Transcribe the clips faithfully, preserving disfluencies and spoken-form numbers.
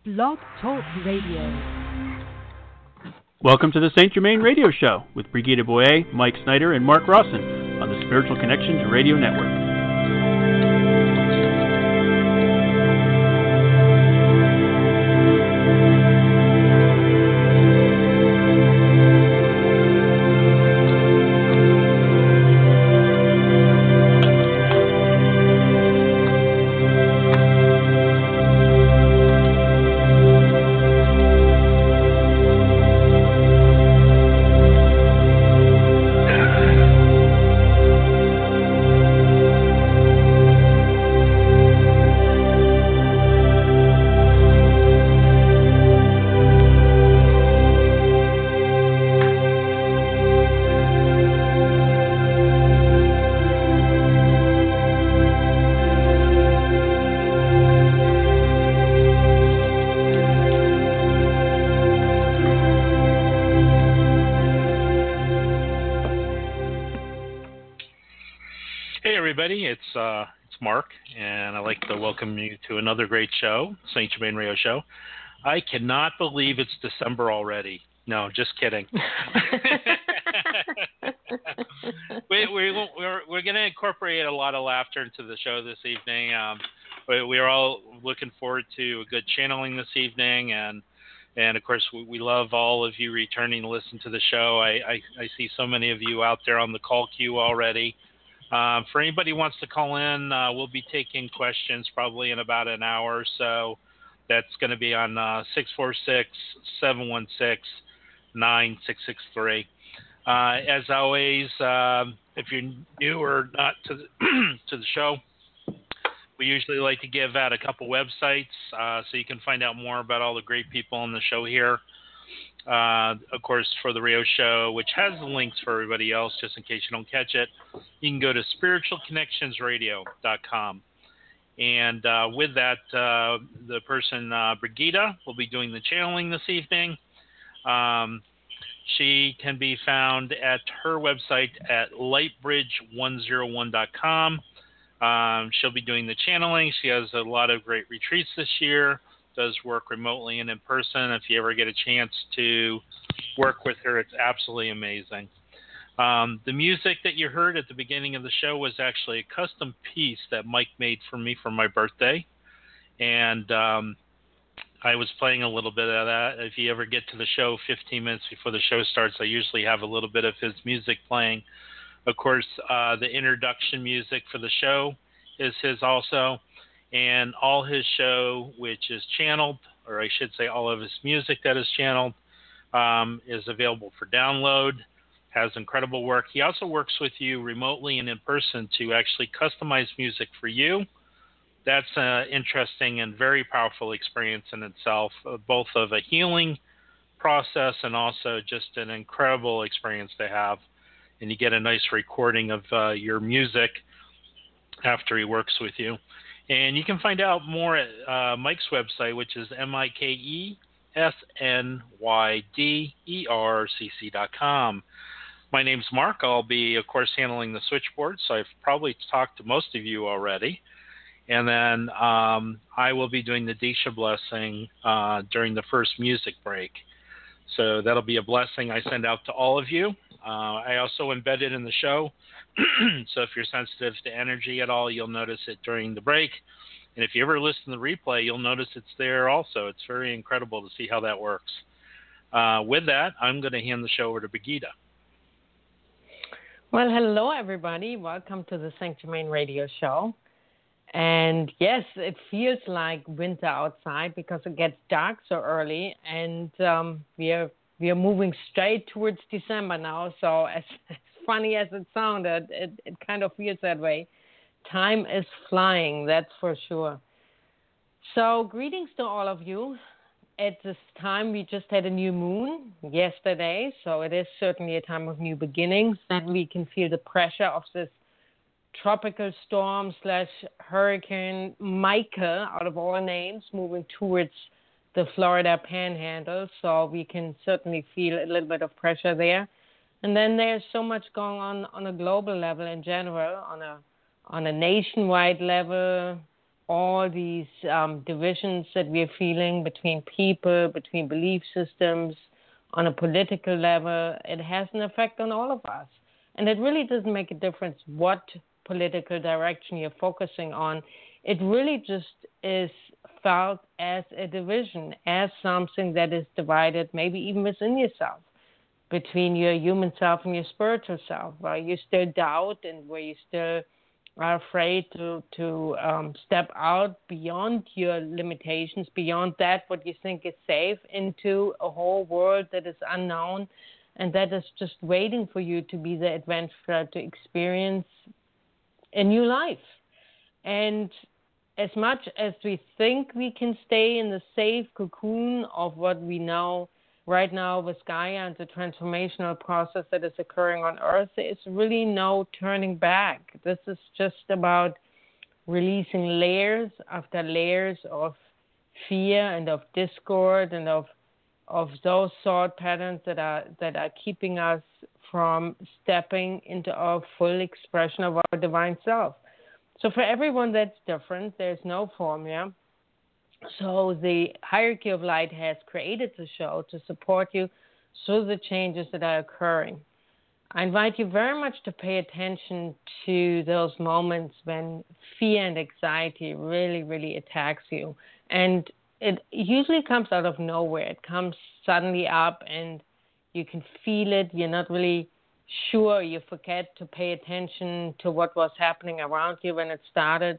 Blog Talk Radio. Welcome to the Saint Germain Radio Show with Brigitte Boyer, Mike Snyder, and Mark Rawson on the Spiritual Connections Radio Network. It's uh, it's Mark, and I'd like to welcome you to another great show, Saint Germain Radio Show. I cannot believe it's December already. No, just kidding. we, we, we're we're going to incorporate a lot of laughter into the show this evening. Um, we, we're all looking forward to a good channeling this evening, and and of course we, we love all of you returning to listen to the show. I, I, I see so many of you out there on the call queue already. Um, for anybody who wants to call in, uh, we'll be taking questions probably in about an hour or so. That's going to be on uh, six four six, seven one six, nine six six three. Uh, as always, um, if you're new or not to the, to the show, we usually like to give out a couple websites uh, so you can find out more about all the great people on the show here. Uh, of course, for the radio show, which has the links for everybody else, just in case you don't catch it, you can go to spiritual connections radio dot com. And uh, with that, uh, the person, uh, Brigitte, will be doing the channeling this evening. Um, she can be found at her website at light bridge one oh one dot com. Um, she'll be doing the channeling. She has a lot of great retreats this year. Does work remotely and in person. If you ever get a chance to work with her, it's absolutely amazing. Um, the music that you heard at the beginning of the show was actually a custom piece that Mike made for me for my birthday. And um, I was playing a little bit of that. If you ever get to the show fifteen minutes before the show starts, I usually have a little bit of his music playing. Of course, uh, the introduction music for the show is his also. And all his show, which is channeled, or I should say all of his music that is channeled, um, is available for download, has incredible work. He also works with you remotely and in person to actually customize music for you. That's an interesting and very powerful experience in itself, uh, both of a healing process and also just an incredible experience to have. And you get a nice recording of uh, your music after he works with you. And you can find out more at uh, Mike's website, which is M I K E S N Y D E R C C dot com. My name's Mark. I'll be, of course, handling the switchboard, so I've probably talked to most of you already. And then um, I will be doing the Disha blessing uh, during the first music break. So that'll be a blessing I send out to all of you. Uh, I also embed it in the show. So if you're sensitive to energy at all, you'll notice it during the break. And if you ever listen to the replay, you'll notice it's there also. It's very incredible to see how that works. Uh, with that, I'm going to hand the show over to Brigitte. Well, hello, everybody. Welcome to the Saint Germain Radio Show. And yes, it feels like winter outside because it gets dark so early. And um, we are we are moving straight towards December now. So as funny as it sounded, it, it kind of feels that way. Time is flying, that's for sure. So greetings to all of you. At this time, we just had a new moon yesterday, so it is certainly a time of new beginnings, that we can feel the pressure of this tropical storm slash hurricane Michael, out of all names, moving towards the Florida panhandle. So we can certainly feel a little bit of pressure there. And then there's so much going on on a global level in general, on a on a nationwide level, all these um, divisions that we're feeling between people, between belief systems, on a political level, it has an effect on all of us. And it really doesn't make a difference what political direction you're focusing on. It really just is felt as a division, as something that is divided, maybe even within yourself, between your human self and your spiritual self, where you still doubt and where you still are afraid to, to um, step out beyond your limitations, beyond that what you think is safe, into a whole world that is unknown and that is just waiting for you to be the adventurer, to experience a new life. And as much as we think we can stay in the safe cocoon of what we know right now with Gaia and the transformational process that is occurring on Earth, there is really no turning back. This is just about releasing layers after layers of fear and of discord and of of those thought patterns that are that are keeping us from stepping into our full expression of our divine self. So for everyone that's different. There's no formula. So the hierarchy of light has created the show to support you through the changes that are occurring. I invite you very much to pay attention to those moments when fear and anxiety really, really attacks you. And it usually comes out of nowhere. It comes suddenly up and you can feel it. You're not really sure. You forget to pay attention to what was happening around you when it started.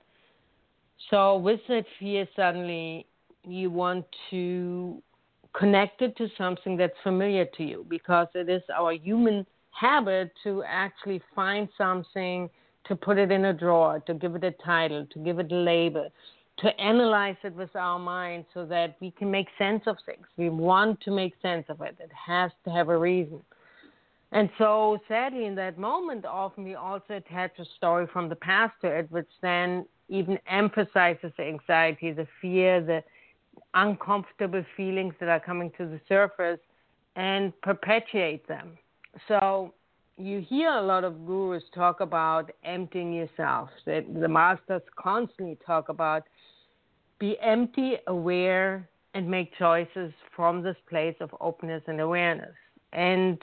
So with that fear, suddenly you want to connect it to something that's familiar to you, because it is our human habit to actually find something, to put it in a drawer, to give it a title, to give it a label, to analyze it with our mind so that we can make sense of things. We want to make sense of it. It has to have a reason. And so sadly in that moment, often we also attach a story from the past to it, which then even emphasizes the anxiety, the fear, the uncomfortable feelings that are coming to the surface and perpetuate them. So you hear a lot of gurus talk about emptying yourself. That the masters constantly talk about be empty, aware, and make choices from this place of openness and awareness. And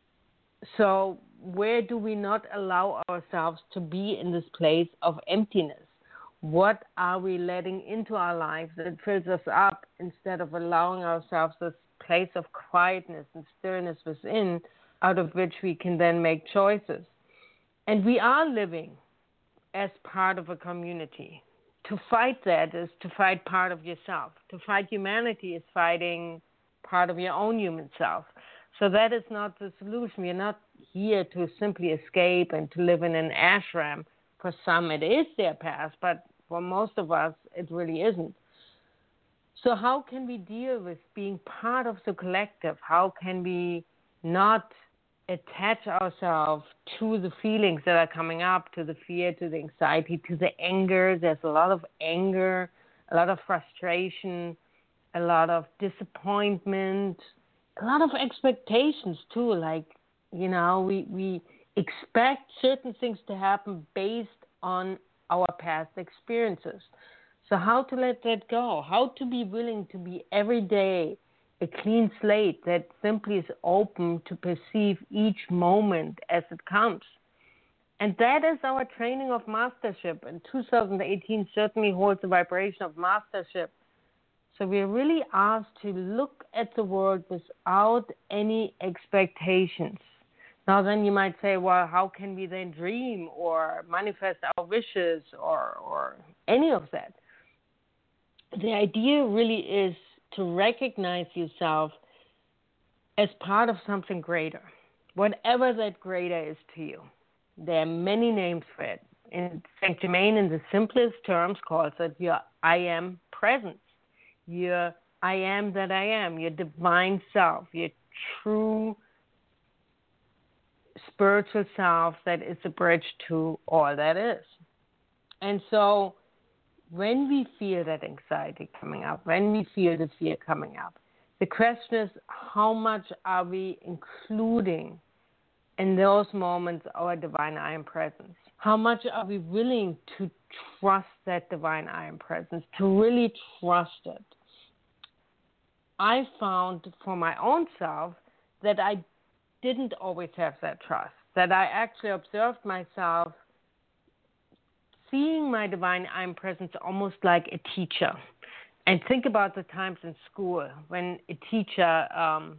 so where do we not allow ourselves to be in this place of emptiness? What are we letting into our lives that fills us up instead of allowing ourselves this place of quietness and stillness within, out of which we can then make choices? And we are living as part of a community. To fight that is to fight part of yourself. To fight humanity is fighting part of your own human self. So that is not the solution. We're not here to simply escape and to live in an ashram. For some, it is their path, but for most of us, it really isn't. So how can we deal with being part of the collective? How can we not attach ourselves to the feelings that are coming up, to the fear, to the anxiety, to the anger? There's a lot of anger, a lot of frustration, a lot of disappointment, a lot of expectations too. Like, you know, we, we expect certain things to happen based on our past experiences. So how to let that go? How to be willing to be every day a clean slate that simply is open to perceive each moment as it comes. And that is our training of mastership. And two thousand eighteen certainly holds the vibration of mastership. So we're really asked to look at the world without any expectations. Now then you might say, well, how can we then dream or manifest our wishes or, or any of that? The idea really is to recognize yourself as part of something greater, whatever that greater is to you. There are many names for it. In Saint Germain, in the simplest terms, calls it your I am presence, your I am that I am, your divine self, your true spiritual self that is a bridge to all that is. And so when we feel that anxiety coming up, when we feel the fear coming up, the question is, how much are we including in those moments our divine I am presence? How much are we willing to trust that divine I am presence, to really trust it? I found for my own self that I didn't always have that trust, that I actually observed myself seeing my divine I am presence almost like a teacher. And think about the times in school when a teacher um,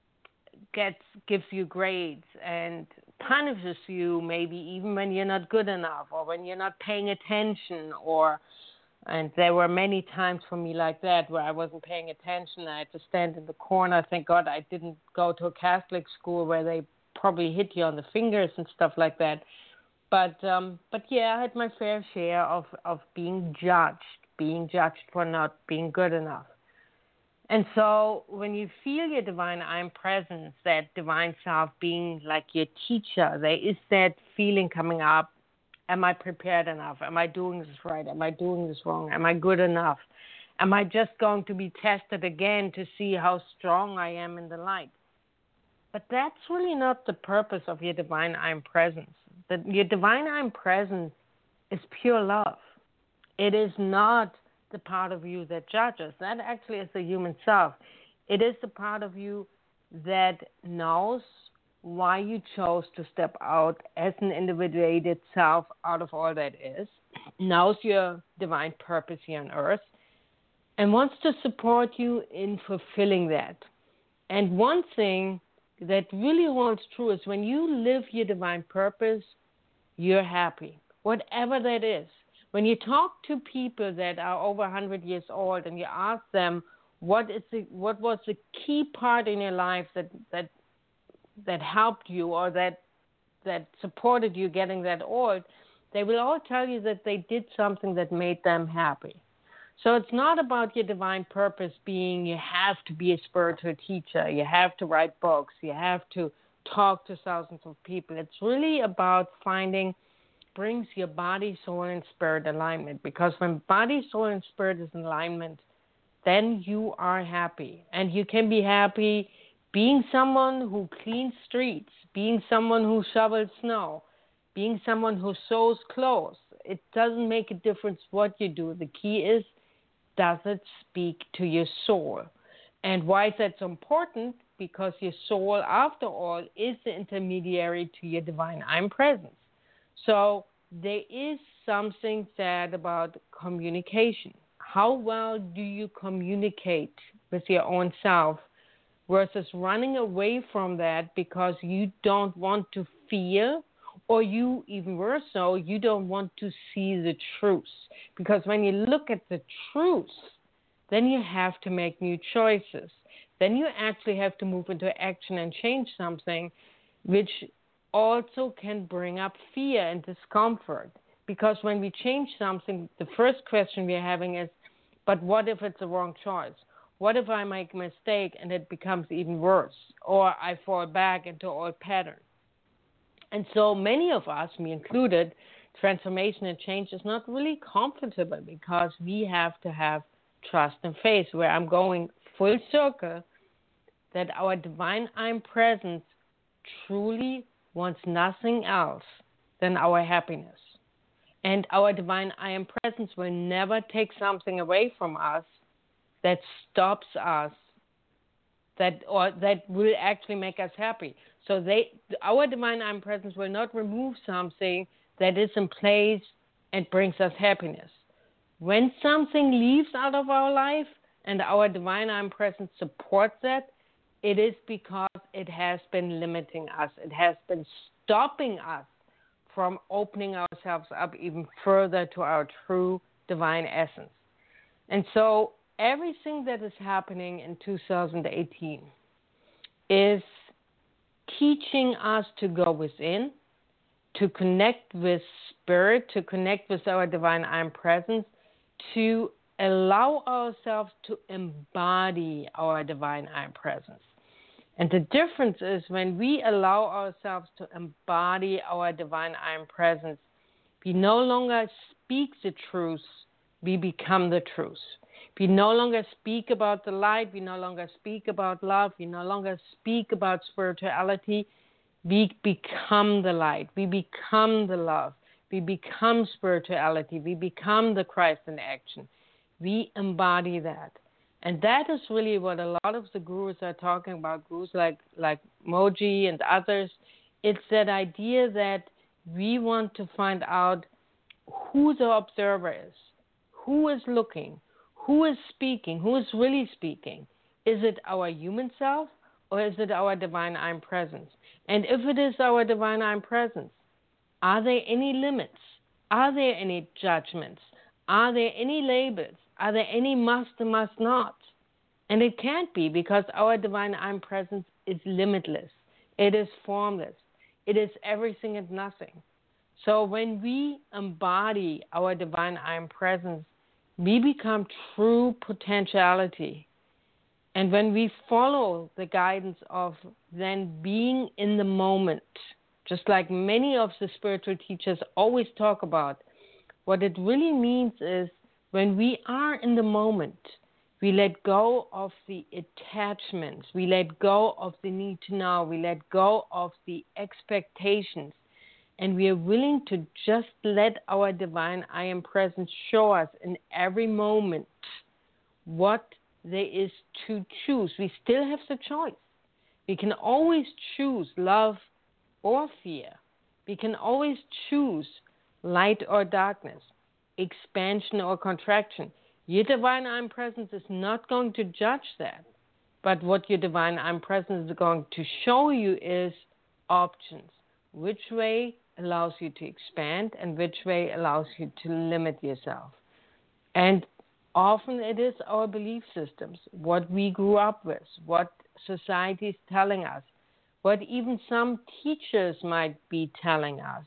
gets gives you grades and punishes you, maybe even when you're not good enough or when you're not paying attention. Or and there were many times for me like that where I wasn't paying attention. I had to stand in the corner. Thank God I didn't go to a Catholic school where they probably hit you on the fingers and stuff like that. But um, but yeah, I had my fair share of, of being judged, being judged for not being good enough. And so when you feel your divine I am presence, that divine self being like your teacher, there is that feeling coming up. Am I prepared enough? Am I doing this right? Am I doing this wrong? Am I good enough? Am I just going to be tested again to see how strong I am in the light? But that's really not the purpose of your divine I am presence. The, your divine I am presence is pure love. It is not the part of you that judges. That actually is the human self. It is the part of you that knows why you chose to step out as an individuated self out of all that is, knows your divine purpose here on earth, and wants to support you in fulfilling that. And one thing that really holds true is when you live your divine purpose, you're happy, whatever that is. When you talk to people that are over one hundred years old and you ask them what is the, what was the key part in your life that that that helped you or that that supported you getting that old, they will all tell you that they did something that made them happy. So it's not about your divine purpose being you have to be a spiritual teacher, you have to write books, you have to talk to thousands of people. It's really about finding brings your body, soul, and spirit alignment. Because when body, soul, and spirit is in alignment, then you are happy. And you can be happy being someone who cleans streets, being someone who shovels snow, being someone who sews clothes. It doesn't make a difference what you do. The key is, does it speak to your soul? And why is that so important? Because your soul, after all, is the intermediary to your divine I'm presence. So there is something sad about communication. How well do you communicate with your own self versus running away from that because you don't want to feel, or you, even worse so, you don't want to see the truth. Because when you look at the truth, then you have to make new choices. Then you actually have to move into action and change something, which also can bring up fear and discomfort. Because when we change something, the first question we're having is, but what if it's a wrong choice? What if I make a mistake and it becomes even worse? Or I fall back into old patterns? And so many of us, me included, transformation and change is not really comfortable because we have to have trust and faith, where I'm going full circle, that our divine I'm presence truly wants nothing else than our happiness. And our divine I am presence will never take something away from us that stops us, that or that will actually make us happy. So they, our divine I am presence will not remove something that is in place and brings us happiness. When something leaves out of our life and our divine I am presence supports that, it is because it has been limiting us. It has been stopping us from opening ourselves up even further to our true divine essence. And so everything that is happening in two thousand eighteen is teaching us to go within, to connect with spirit, to connect with our divine I am presence, to allow ourselves to embody our divine I am presence. And the difference is when we allow ourselves to embody our divine I am presence, we no longer speak the truth, we become the truth. We no longer speak about the light, we no longer speak about love, we no longer speak about spirituality, we become the light, we become the love, We become spirituality. We become the Christ in action. We embody that. And that is really what a lot of the gurus are talking about, gurus like, like Moji and others. It's that idea that we want to find out who the observer is, who is looking, who is speaking, who is really speaking. Is it our human self or is it our divine I am presence? And if it is our divine I am presence, are there any limits? Are there any judgments? Are there any labels? Are there any must and must not? And it can't be, because our divine I am presence is limitless. It is formless. It is everything and nothing. So when we embody our divine I am presence, we become true potentiality. And when we follow the guidance of then being in the moment, just like many of the spiritual teachers always talk about, what it really means is when we are in the moment, we let go of the attachments, we let go of the need to know, we let go of the expectations, and we are willing to just let our divine I am presence show us in every moment what there is to choose. We still have the choice. We can always choose love or fear. We can always choose light or darkness, expansion or contraction. Your divine I am presence is not going to judge that. But what your divine I am presence is going to show you is options. Which way allows you to expand and which way allows you to limit yourself. And often it is our belief systems, what we grew up with, what society is telling us, what even some teachers might be telling us.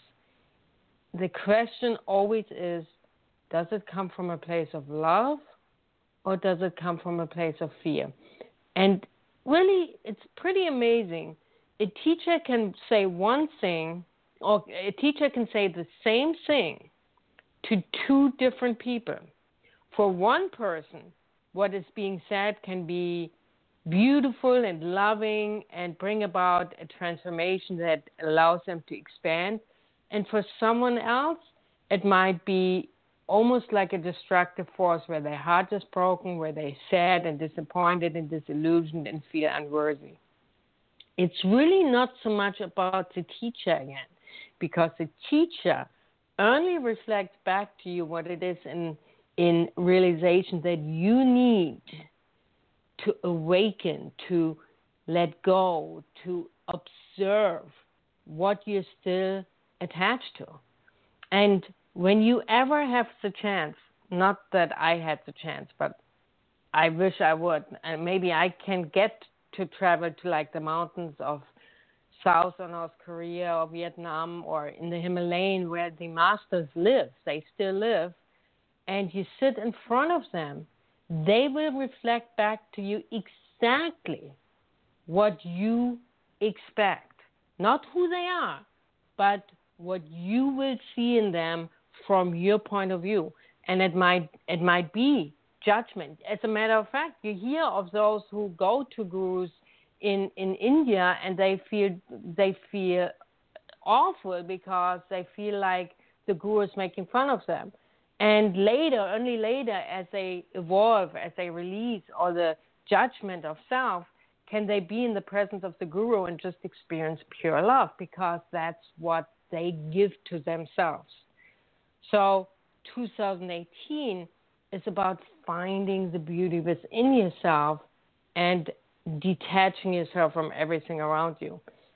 The question always is, does it come from a place of love or does it come from a place of fear? And really, it's pretty amazing. A teacher can say one thing, or a teacher can say the same thing to two different people. For one person, what is being said can be beautiful and loving and bring about a transformation that allows them to expand. And for someone else, it might be almost like a destructive force where their heart is broken, where they're sad and disappointed and disillusioned and feel unworthy. It's really not so much about the teacher again, because the teacher only reflects back to you what it is in, in realization that you need to awaken, to let go, to observe what you're still attached to. And when you ever have the chance, not that I had the chance, but I wish I would, and maybe I can get to travel to like the mountains of South or North Korea or Vietnam or in the Himalayan where the masters live, they still live, and you sit in front of them, they will reflect back to you exactly what you expect. Not who they are, but what you will see in them from your point of view. And it might it might be judgment. As a matter of fact, you hear of those who go to gurus in, in India and they feel they feel awful because they feel like the guru is making fun of them. And later, only later, as they evolve, as they release all the judgment of self, can they be in the presence of the guru and just experience pure love, because that's what they give to themselves. So two thousand eighteen is about finding the beauty within yourself and detaching yourself from everything around you.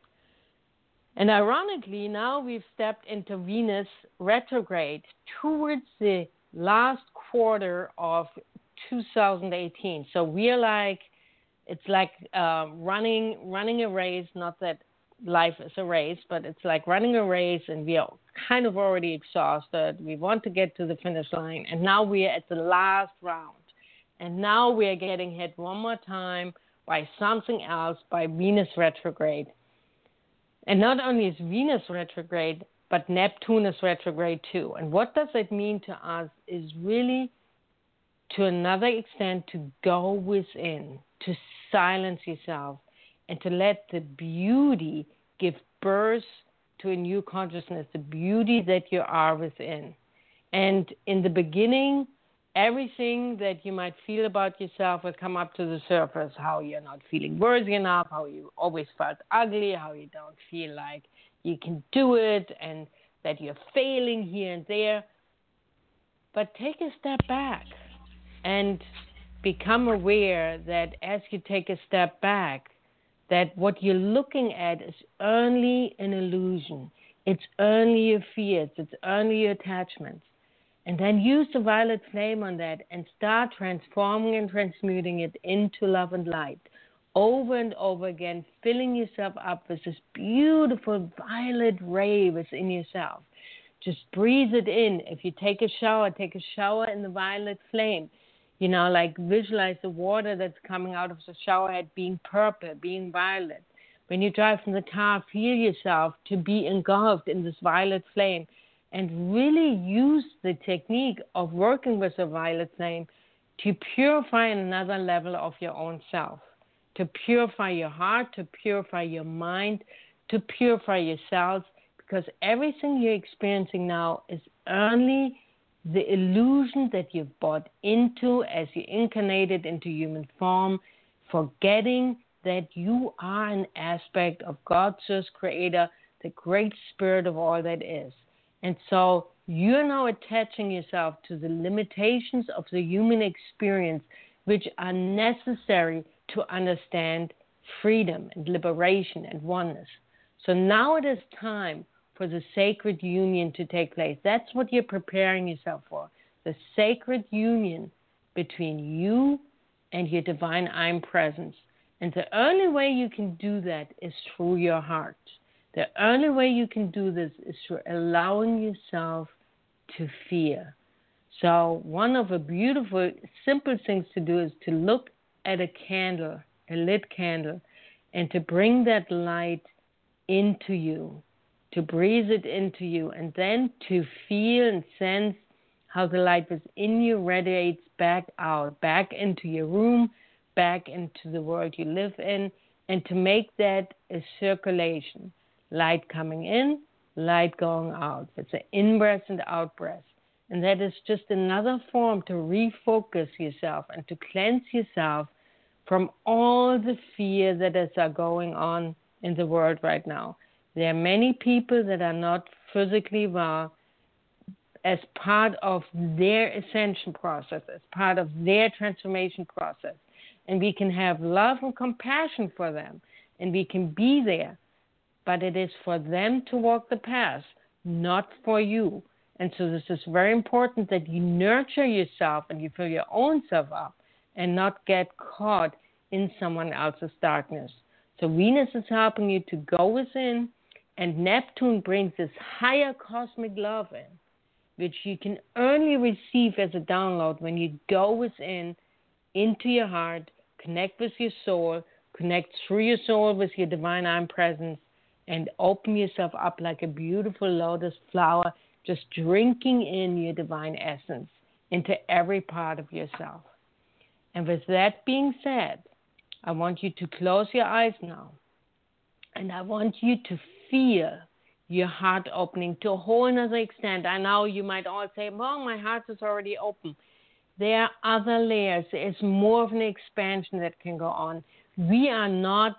And ironically, now we've stepped into Venus retrograde towards the last quarter of two thousand eighteen. So we're like, it's like uh, running running a race, not that life is a race, but it's like running a race and we are kind of already exhausted. We want to get to the finish line. And now we are at the last round. And now we are getting hit one more time by something else, by Venus retrograde. And not only is Venus retrograde, but Neptune is retrograde too. And what does it mean to us is really, to another extent, to go within, to silence yourself, and to let the beauty give birth to a new consciousness, the beauty that you are within. And in the beginning, everything that you might feel about yourself will come up to the surface, how you're not feeling worthy enough, how you always felt ugly, how you don't feel like you can do it, and that you're failing here and there. But take a step back and become aware that as you take a step back, that what you're looking at is only an illusion. It's only your fears. It's only your attachments. And then use the violet flame on that and start transforming and transmuting it into love and light over and over again, filling yourself up with this beautiful violet ray within yourself. Just breathe it in. If you take a shower, take a shower in the violet flame. You know, like visualize the water that's coming out of the shower head being purple, being violet. When you drive from the car, feel yourself to be engulfed in this violet flame and really use the technique of working with the violet flame to purify another level of your own self, to purify your heart, to purify your mind, to purify your cells, because everything you're experiencing now is only the illusion that you've bought into as you incarnated into human form, forgetting that you are an aspect of God's source creator, the great spirit of all that is. And so you're now attaching yourself to the limitations of the human experience, which are necessary to understand freedom and liberation and oneness. So now it is time for the sacred union to take place. That's what you're preparing yourself for, the sacred union between you and your divine I Am presence. And the only way you can do that is through your heart. The only way you can do this is through allowing yourself to fear. So one of the beautiful, simple things to do is to look at a candle, a lit candle, and to bring that light into you, to breathe it into you, and then to feel and sense how the light within you radiates back out, back into your room, back into the world you live in, and to make that a circulation. Light coming in, light going out. It's an in-breath and out-breath. And that is just another form to refocus yourself and to cleanse yourself from all the fear that is uh, going on in the world right now. There are many people that are not physically well as part of their ascension process, as part of their transformation process. And we can have love and compassion for them, and we can be there. But it is for them to walk the path, not for you. And so this is very important that you nurture yourself and you fill your own self up and not get caught in someone else's darkness. So Venus is helping you to go within, and Neptune brings this higher cosmic love in, which you can only receive as a download when you go within, into your heart, connect with your soul, connect through your soul with your divine I Am presence, and open yourself up like a beautiful lotus flower, just drinking in your divine essence into every part of yourself. And with that being said, I want you to close your eyes now. And I want you to feel your heart opening to a whole nother extent. I know you might all say, well, my heart is already open. There are other layers. There is more of an expansion that can go on. We are not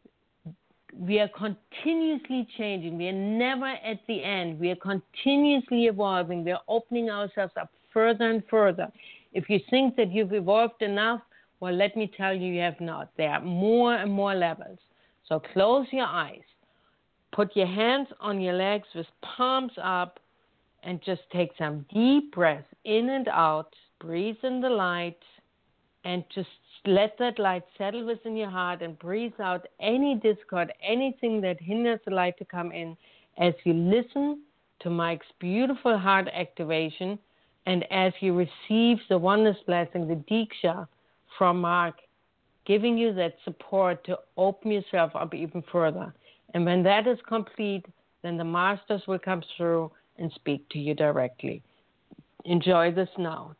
We are continuously changing. We are never at the end. We are continuously evolving. We are opening ourselves up further and further. If you think that you've evolved enough, well, let me tell you, you have not. There are more and more levels. So close your eyes. Put your hands on your legs with palms up and just take some deep breaths in and out. Breathe in the light and just let that light settle within your heart and breathe out any discord, anything that hinders the light to come in as you listen to Mike's beautiful heart activation and as you receive the oneness blessing, the Diksha from Mark, giving you that support to open yourself up even further. And when that is complete, then the masters will come through and speak to you directly. Enjoy this now.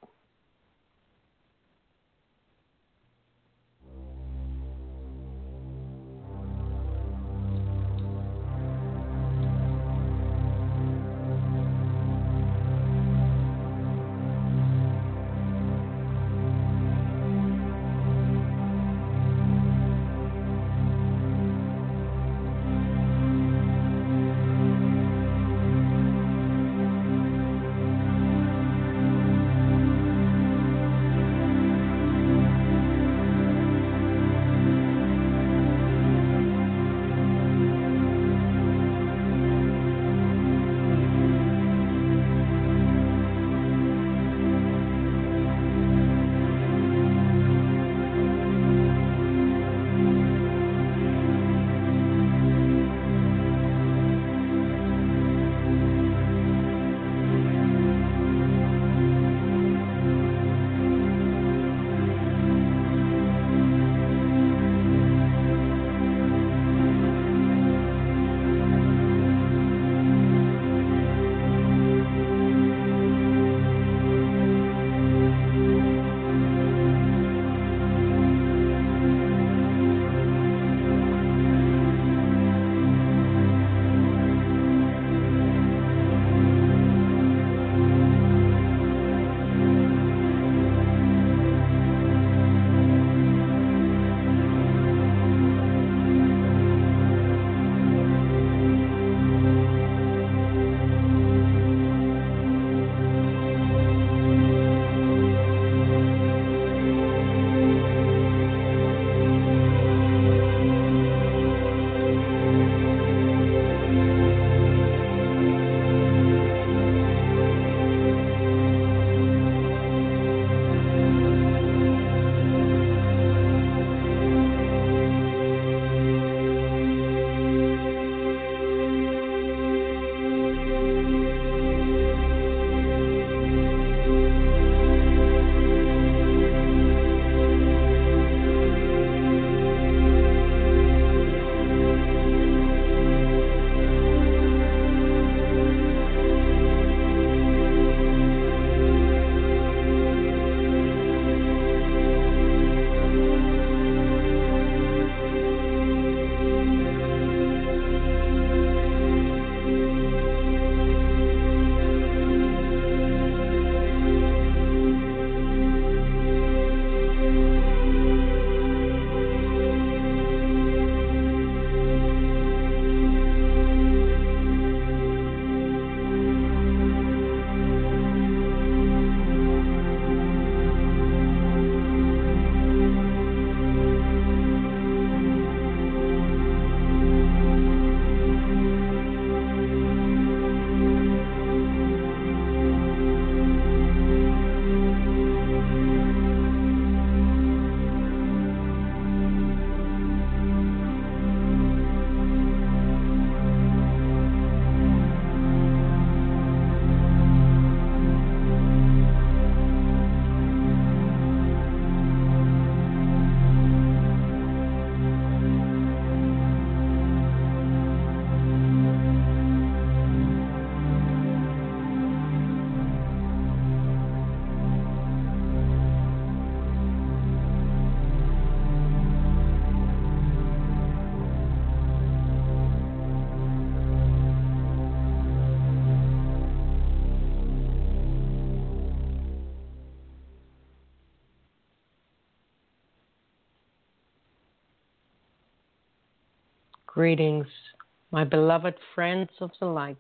Greetings, my beloved friends of the light.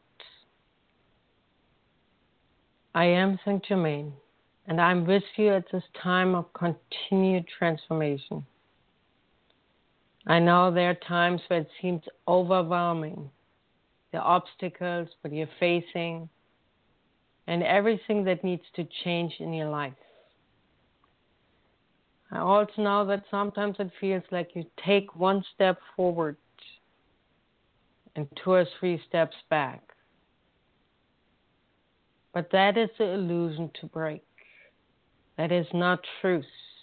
I am Saint Germain, and I'm with you at this time of continued transformation. I know there are times where it seems overwhelming, the obstacles that you're facing, and everything that needs to change in your life. I also know that sometimes it feels like you take one step forward and two or three steps back. But that is the illusion to break. That is not truth.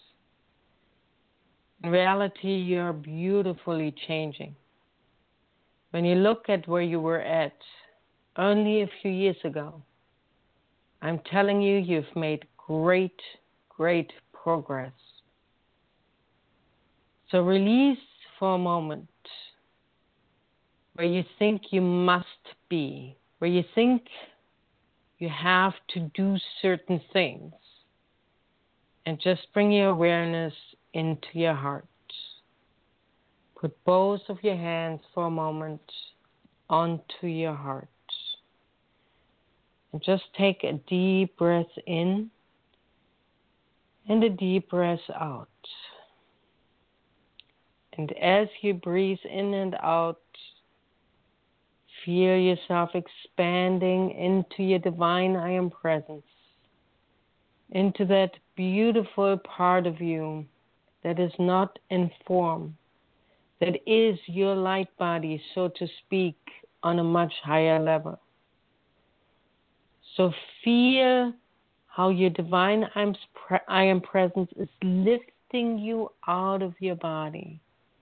In reality, you are beautifully changing. When you look at where you were at only a few years ago, I'm telling you, you've made great, great progress. So release for a moment where you think you must be, where you think you have to do certain things, and just bring your awareness into your heart. Put both of your hands for a moment onto your heart. And just take a deep breath in and a deep breath out. And as you breathe in and out, feel yourself expanding into your divine I Am presence, into that beautiful part of you that is not in form, that is your light body, so to speak, on a much higher level. So feel how your divine I Am presence is lifting you out of your body,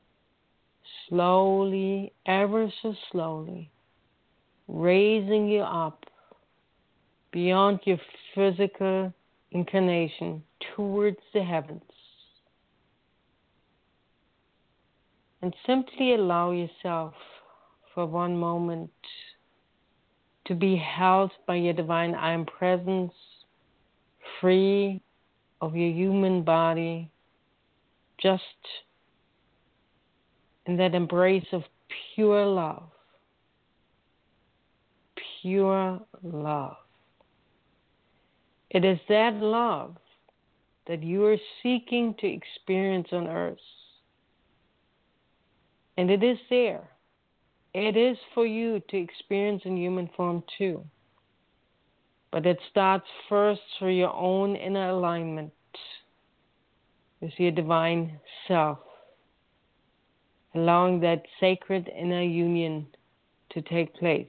slowly, ever so slowly, raising you up beyond your physical incarnation towards the heavens. And simply allow yourself for one moment to be held by your divine I Am presence, free of your human body, just in that embrace of pure love. Pure love. It is that love that you are seeking to experience on earth. And it is there. It is for you to experience in human form too. But it starts first through your own inner alignment with your divine self, allowing that sacred inner union to take place.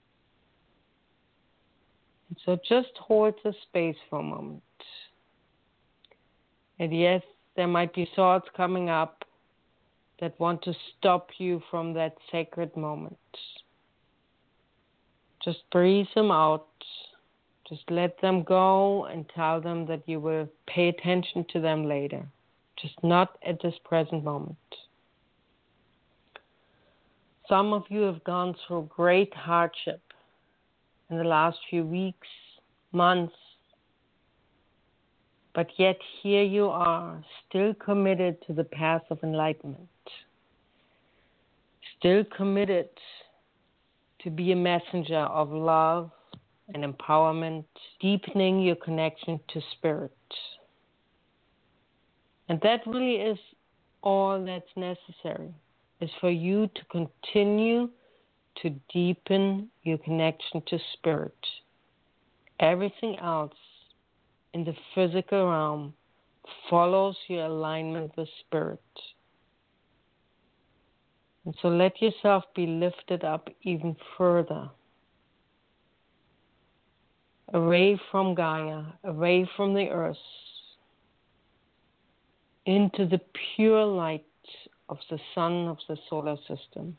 And so just hold the space for a moment. And yes, there might be thoughts coming up that want to stop you from that sacred moment. Just breathe them out. Just let them go and tell them that you will pay attention to them later. Just not at this present moment. Some of you have gone through great hardship in the last few weeks, months, but yet here you are, still committed to the path of enlightenment, still committed to be a messenger of love and empowerment, deepening your connection to spirit. And that really is all that's necessary, is for you to continue to deepen your connection to spirit. Everything else in the physical realm follows your alignment with spirit. And so let yourself be lifted up even further, away from Gaia, away from the earth, into the pure light of the sun of the solar system.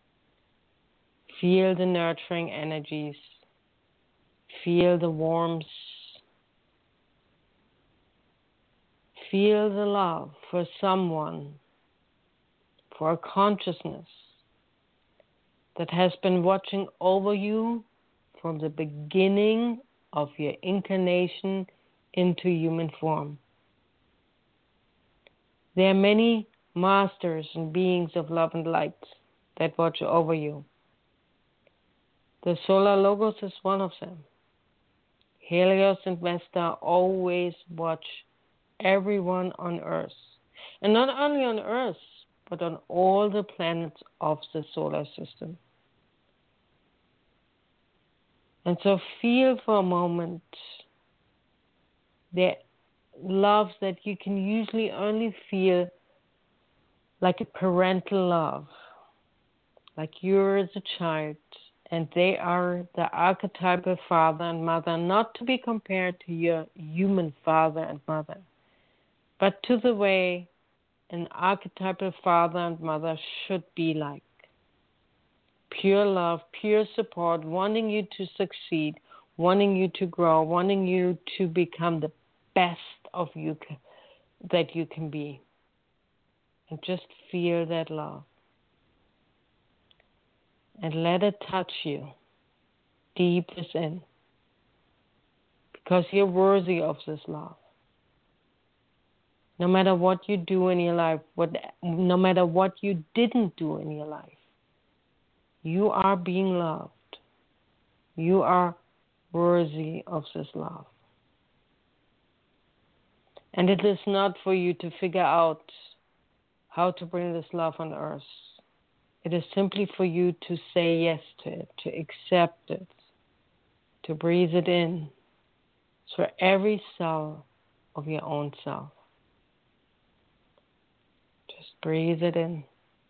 Feel the nurturing energies. Feel the warmth. Feel the love for someone, for a consciousness that has been watching over you from the beginning of your incarnation into human form. There are many masters and beings of love and light that watch over you. The solar logos is one of them. Helios and Vesta always watch everyone on Earth. And not only on Earth, but on all the planets of the solar system. And so feel for a moment the love that you can usually only feel like a parental love, like you're as a child, and they are the archetypal father and mother, not to be compared to your human father and mother, but to the way an archetypal father and mother should be like. Pure love, pure support, wanting you to succeed, wanting you to grow, wanting you to become the best of you that you can be. And just feel that love. And let it touch you deep within. Because you're worthy of this love. No matter what you do in your life, what, no matter what you didn't do in your life, you are being loved. You are worthy of this love. And it is not for you to figure out how to bring this love on earth. It is simply for you to say yes to it, to accept it, to breathe it in through every cell of your own self. Just breathe it in.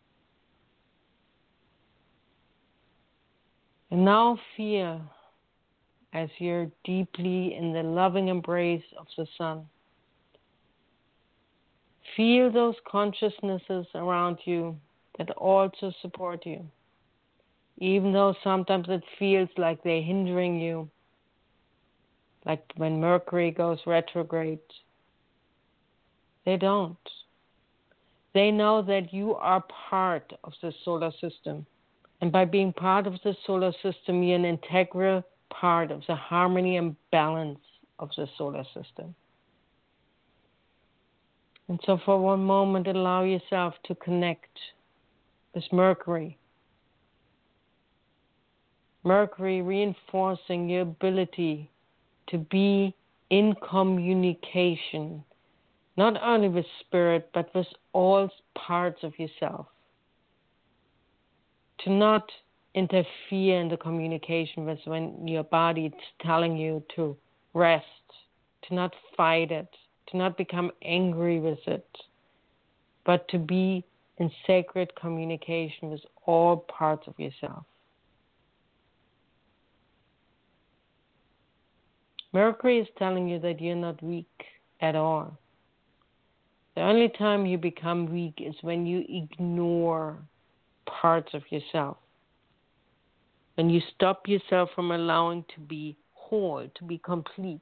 And now feel as you're deeply in the loving embrace of the sun. Feel those consciousnesses around you that also support you. Even though sometimes it feels like they're hindering you, like when Mercury goes retrograde. They don't. They know that you are part of the solar system. And by being part of the solar system, you're an integral part of the harmony and balance of the solar system. And so for one moment, allow yourself to connect with Mercury. Mercury reinforcing your ability to be in communication, not only with spirit, but with all parts of yourself. To not interfere in the communication with when your body is telling you to rest, to not fight it, to not become angry with it, but to be in sacred communication with all parts of yourself. Mercury is telling you that you're not weak at all. The only time you become weak is when you ignore parts of yourself. When you stop yourself from allowing to be whole, to be complete.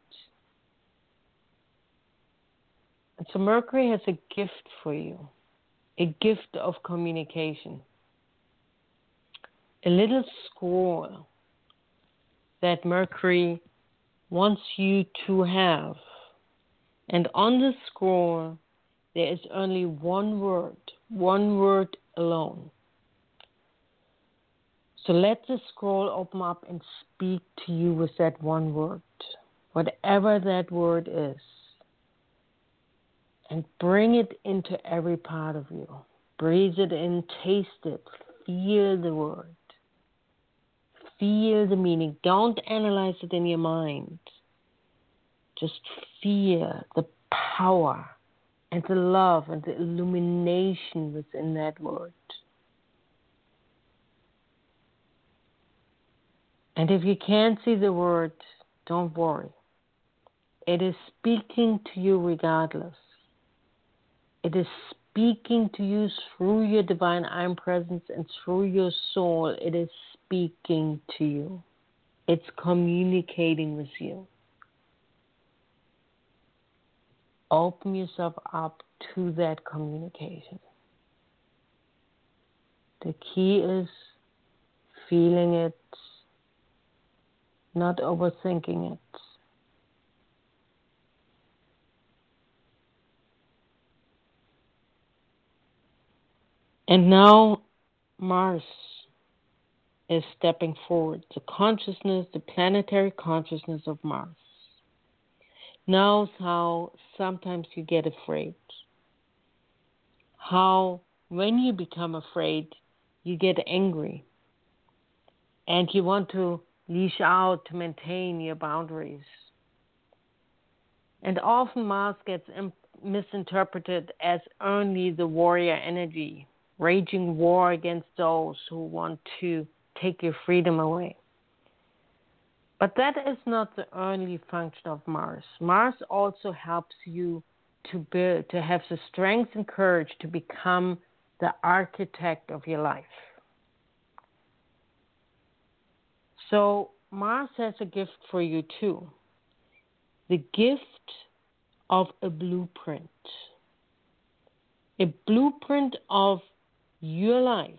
And so Mercury has a gift for you, a gift of communication. A little scroll that Mercury wants you to have. And on the scroll, there is only one word, one word alone. So let the scroll open up and speak to you with that one word, whatever that word is. And bring it into every part of you. Breathe it in, taste it, feel the word. Feel the meaning. Don't analyze it in your mind. Just feel the power and the love and the illumination within that word. And if you can't see the word, don't worry. It is speaking to you regardless. It is speaking to you through your divine I Am presence and through your soul. It is speaking to you. It's communicating with you. Open yourself up to that communication. The key is feeling it, not overthinking it. And now Mars is stepping forward. The consciousness, the planetary consciousness of Mars, knows how sometimes you get afraid. How when you become afraid, you get angry. And you want to leash out to maintain your boundaries. And often Mars gets imp- misinterpreted as only the warrior energy, raging war against those who want to take your freedom away. But that is not the only function of Mars. Mars also helps you to build, to have the strength and courage to become the architect of your life. So Mars has a gift for you too. The gift of a blueprint. A blueprint of your life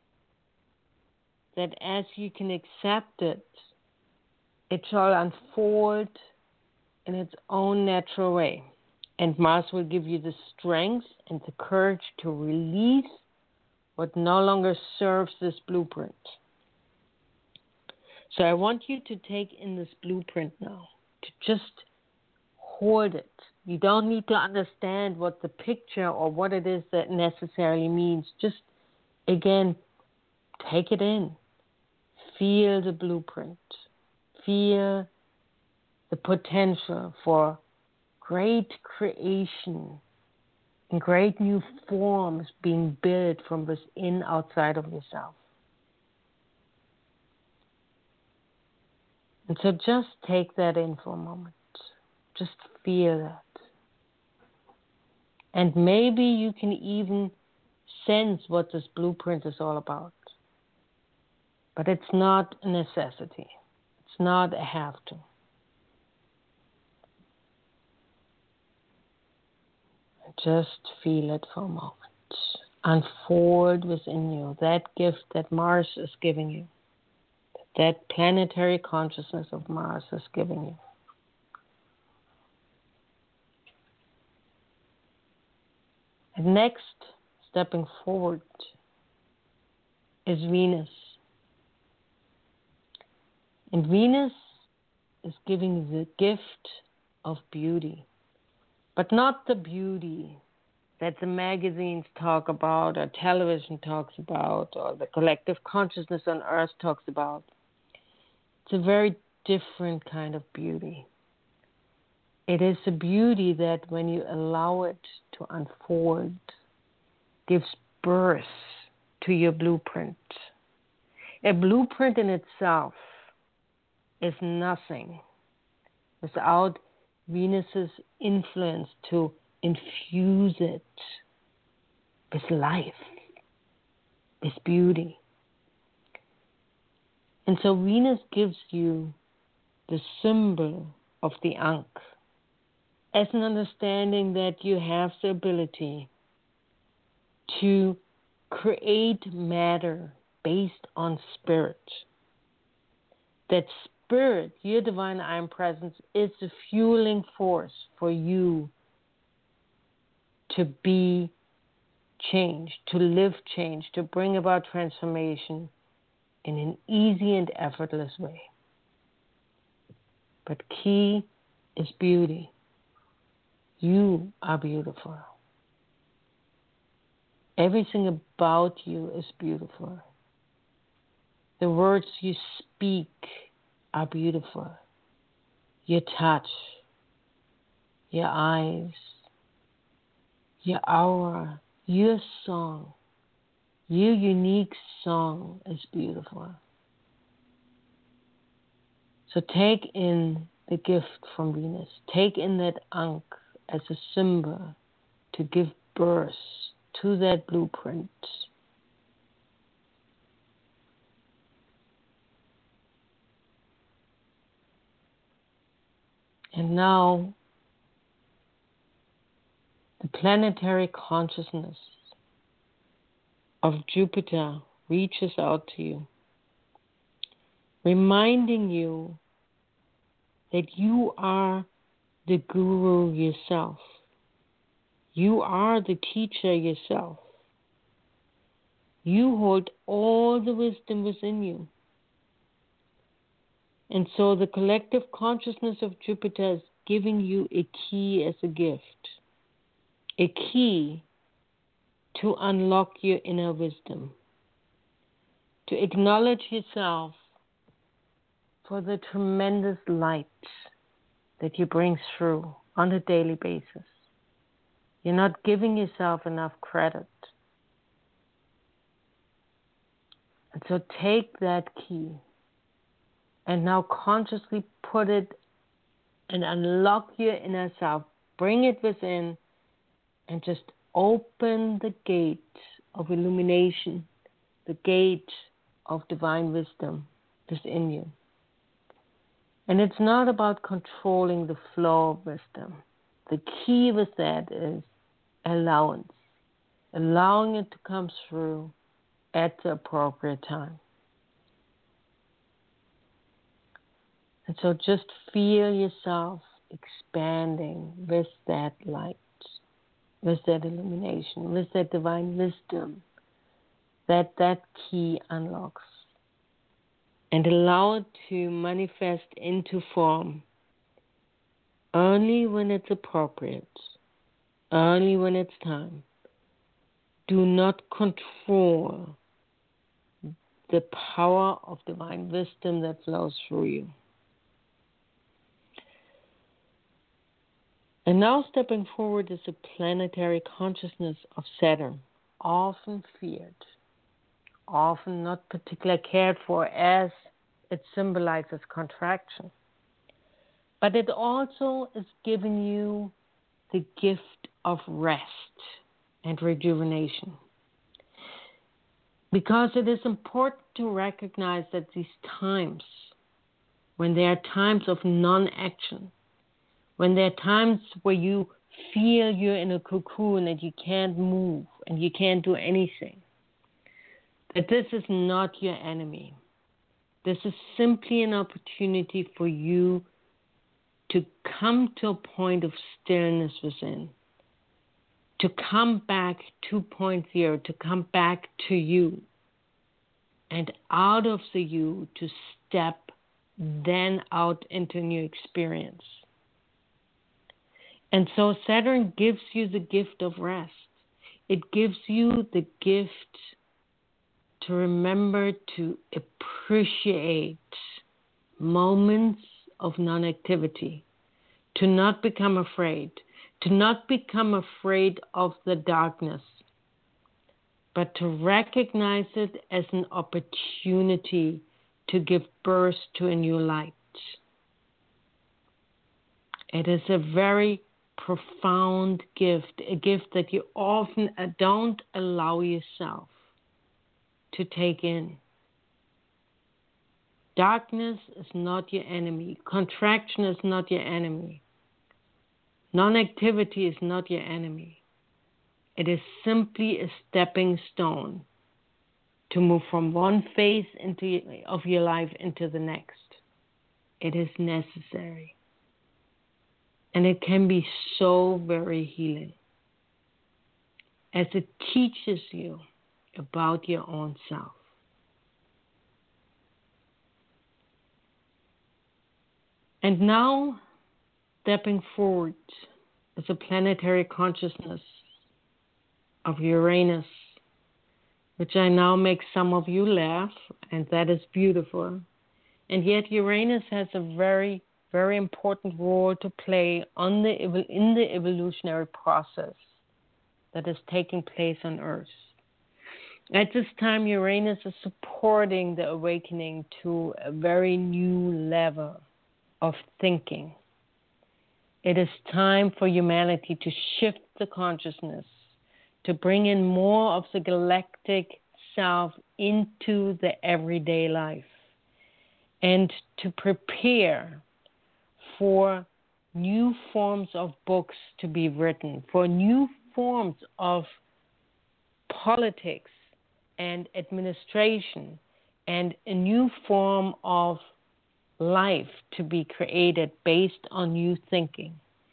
that as you can accept it, it shall unfold in its own natural way. And Mars will give you the strength and the courage to release what no longer serves this blueprint. So I want you to take in this blueprint now, to just hold it. You don't need to understand what the picture or what it is that necessarily means. Just, again, take it in. Feel the blueprint. Feel the potential for great creation and great new forms being built from within, outside of yourself. And so just take that in for a moment. Just feel that. And maybe you can even sense what this blueprint is all about. But it's not a necessity. It's not a have to. Just feel it for a moment. Unfold within you that gift that Mars is giving you. That planetary consciousness of Mars is giving you. And next, stepping forward, is Venus. And Venus is giving the gift of beauty. But not the beauty that the magazines talk about, or television talks about, or the collective consciousness on Earth talks about. It's a very different kind of beauty. It is a beauty that when you allow it to unfold, gives birth to your blueprint. A blueprint in itself is nothing without Venus's influence to infuse it with life, with beauty. And so Venus gives you the symbol of the Ankh as an understanding that you have the ability to create matter based on spirit. That spirit, your divine I Am presence, is the fueling force for you to be changed, to live change, to bring about transformation in an easy and effortless way. But key is beauty. You are beautiful. Everything about you is beautiful. The words you speak are beautiful. Your touch, your eyes, your aura, your song, your unique song is beautiful. So take in the gift from Venus. Take in that Ankh as a symbol to give birth to that blueprint. And now, the planetary consciousness of Jupiter reaches out to you, reminding you that you are the guru yourself. You are the teacher yourself. You hold all the wisdom within you. And so the collective consciousness of Jupiter is giving you a key as a gift, a key to unlock your inner wisdom, to acknowledge yourself for the tremendous light that you bring through on a daily basis. You're not giving yourself enough credit. And so take that key and now consciously put it and unlock your inner self. Bring it within and just open the gate of illumination, the gate of divine wisdom within you. And it's not about controlling the flow of wisdom. The key with that is allowance, allowing it to come through at the appropriate time. And so just feel yourself expanding with that light, with that illumination, with that divine wisdom that that key unlocks. And allow it to manifest into form only when it's appropriate, only when it's time. Do not control the power of divine wisdom that flows through you. And now stepping forward is the planetary consciousness of Saturn, often feared, often not particularly cared for, as it symbolizes contraction. But it also is giving you the gift of rest and rejuvenation. Because it is important to recognize that these times, when there are times of non-action, when there are times where you feel you're in a cocoon and you can't move and you can't do anything, that this is not your enemy. This is simply an opportunity for you to come to a point of stillness within, to come back two point oh, to come back to you, and out of the you to step then out into new experience. And so Saturn gives you the gift of rest. It gives you the gift to remember to appreciate moments of non-activity, to not become afraid, to not become afraid of the darkness, but to recognize it as an opportunity to give birth to a new light. It is a very profound gift, a gift that you often don't allow yourself to take in. Darkness is not your enemy. Contraction is not your enemy. Non-activity is not your enemy. It is simply a stepping stone to move from one phase into, of your life into the next. It is necessary. And it can be so very healing, as it teaches you about your own self. And now, stepping forward is a planetary consciousness of Uranus, which I know makes some of you laugh, and that is beautiful. And yet Uranus has a very, very important role to play on the in the evolutionary process that is taking place on Earth. At this time, Uranus is supporting the awakening to a very new level of thinking. It is time for humanity to shift the consciousness, to bring in more of the galactic self into the everyday life, and to prepare for new forms of books to be written, for new forms of politics and administration, and a new form of life to be created based on new thinking.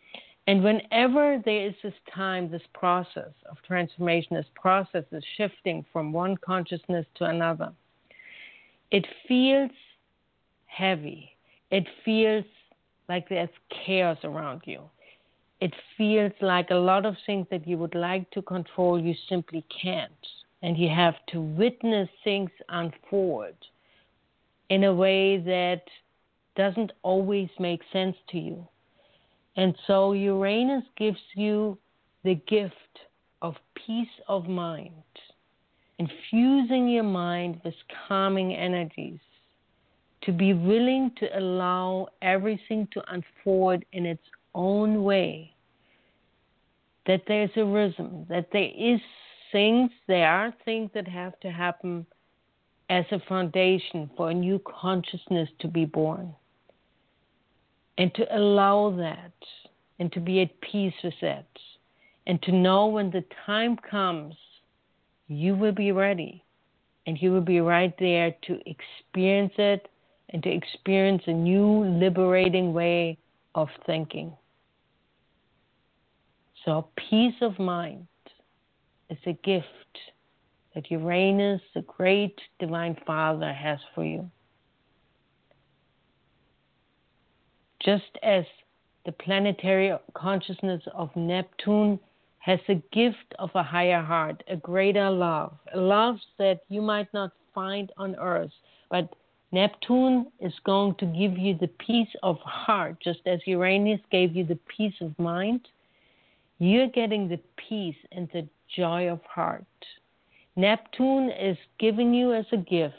And whenever there is this time, this process of transformation, this process is shifting from one consciousness to another, it feels heavy. It feels like there's chaos around you. It feels like a lot of things that you would like to control, you simply can't. And you have to witness things unfold in a way that doesn't always make sense to you. And so Uranus gives you the gift of peace of mind, infusing your mind with calming energies, to be willing to allow everything to unfold in its own way, that there's a rhythm, that there is things, there are things that have to happen as a foundation for a new consciousness to be born. And to allow that, and to be at peace with that, and to know when the time comes, you will be ready, and you will be right there to experience it, and to experience a new liberating way of thinking. So peace of mind is a gift that Uranus, the great divine Father, has for you. Just as the planetary consciousness of Neptune has a gift of a higher heart, a greater love, a love that you might not find on Earth, but Neptune is going to give you the peace of heart, just as Uranus gave you the peace of mind. You're getting the peace and the joy of heart. Neptune is giving you as a gift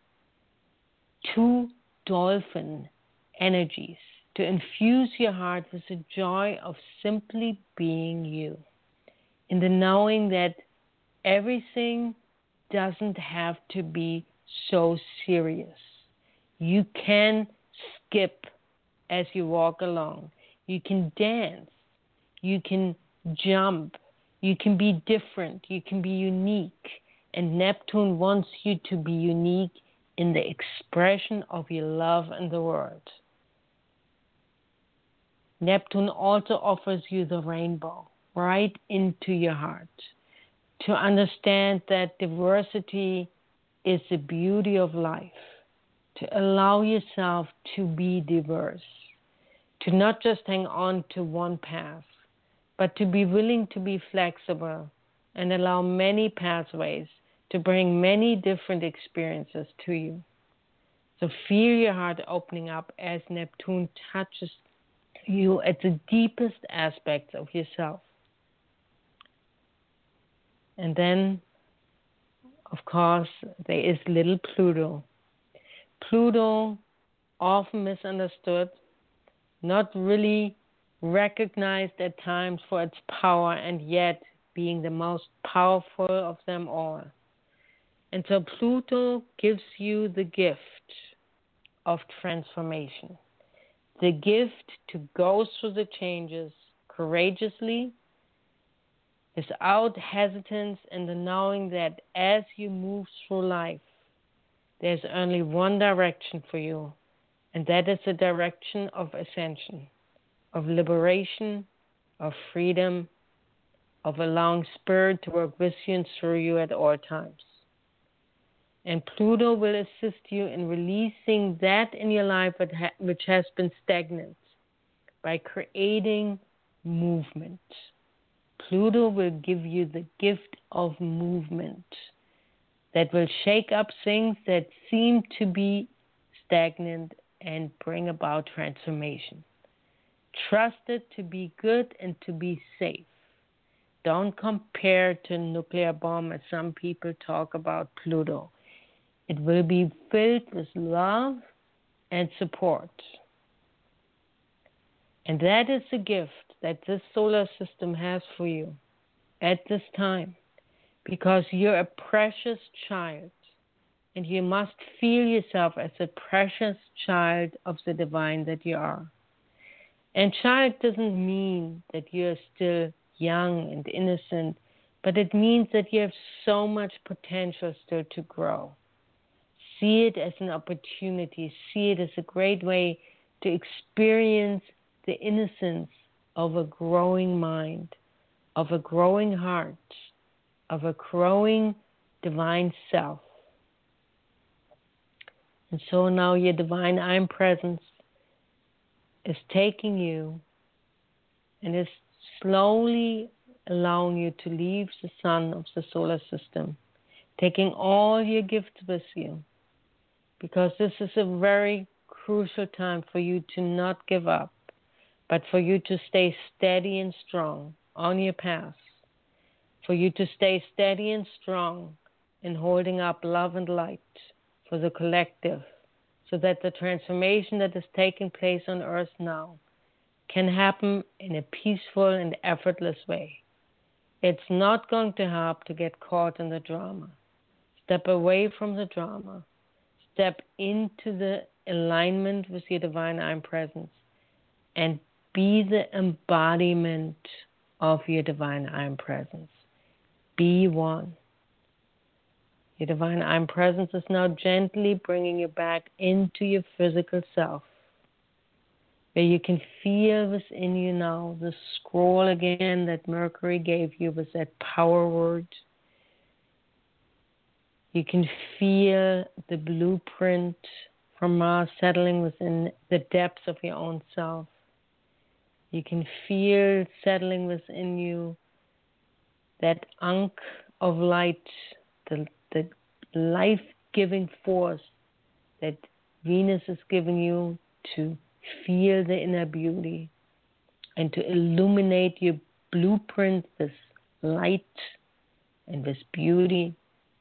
two dolphin energies to infuse your heart with the joy of simply being you, in the knowing that everything doesn't have to be so serious. You can skip as you walk along. You can dance. You can jump. You can be different. You can be unique. And Neptune wants you to be unique in the expression of your love in the world. Neptune also offers you the rainbow right into your heart, to understand that diversity is the beauty of life, to allow yourself to be diverse, to not just hang on to one path, but to be willing to be flexible and allow many pathways to bring many different experiences to you. So feel your heart opening up as Neptune touches you at the deepest aspects of yourself. And then, of course, there is little Pluto. Pluto, often misunderstood, not really recognized at times for its power, and yet being the most powerful of them all. And so Pluto gives you the gift of transformation, the gift to go through the changes courageously, without hesitance, and the knowing that as you move through life, there's only one direction for you, and that is the direction of ascension, of liberation, of freedom, of allowing Spirit to work with you and through you at all times. And Pluto will assist you in releasing that in your life which has been stagnant by creating movement. Pluto will give you the gift of movement that will shake up things that seem to be stagnant and bring about transformation. Trust it to be good and to be safe. Don't compare to a nuclear bomb as some people talk about Pluto. It will be filled with love and support. And that is the gift that this solar system has for you at this time, because you're a precious child, and you must feel yourself as a precious child of the divine that you are. And child doesn't mean that you're still young and innocent, but it means that you have so much potential still to grow. See it as an opportunity. See it as a great way to experience the innocence of a growing mind, of a growing heart, of a growing divine self. And so now your divine I Am Presence is taking you and is slowly allowing you to leave the sun of the solar system, taking all your gifts with you, because this is a very crucial time for you to not give up, but for you to stay steady and strong on your path, for you to stay steady and strong in holding up love and light for the collective, so that the transformation that is taking place on earth now can happen in a peaceful and effortless way. It's not going to help to get caught in the drama. Step away from the drama. Step into the alignment with your divine I Am Presence and be the embodiment of your divine I Am Presence. Be one. Your divine I Am Presence is now gently bringing you back into your physical self, where you can feel within you now the scroll again that Mercury gave you with that power word. You can feel the blueprint from Mars settling within the depths of your own self. You can feel settling within you that Ankh of light, the, the life-giving force that Venus is giving you to feel the inner beauty and to illuminate your blueprint with light and with beauty.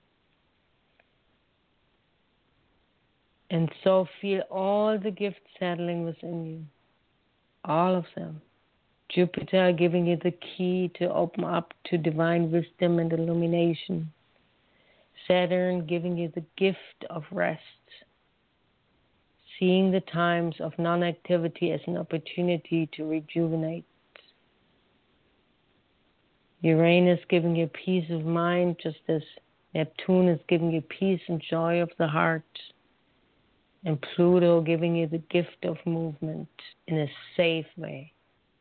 And so feel all the gifts settling within you, all of them. Jupiter giving you the key to open up to divine wisdom and illumination. Saturn giving you the gift of rest. Seeing the times of non-activity as an opportunity to rejuvenate. Uranus giving you peace of mind, just as Neptune is giving you peace and joy of the heart. And Pluto giving you the gift of movement in a safe way.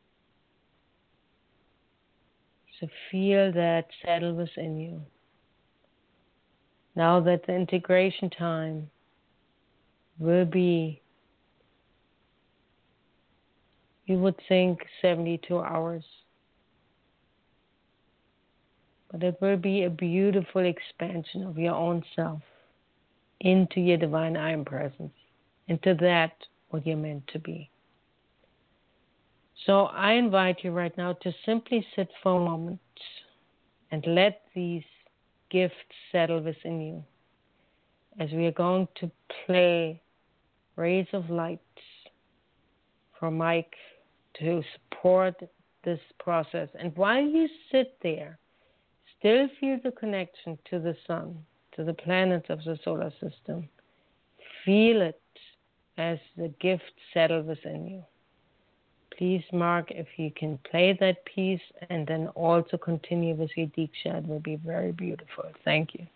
So feel that settle within you. Now that the integration time will be, you would think seventy-two hours. But it will be a beautiful expansion of your own self into your divine I Am Presence, into that what you're meant to be. So I invite you right now to simply sit for a moment and let these gifts settle within you as we are going to play Rays of Light for Mike to support this process. And while you sit there, still feel the connection to the sun, to the planets of the solar system. Feel it as the gift settle within you. Please mark if you can play that piece and then also continue with your Diksha. It will be very beautiful. Thank you.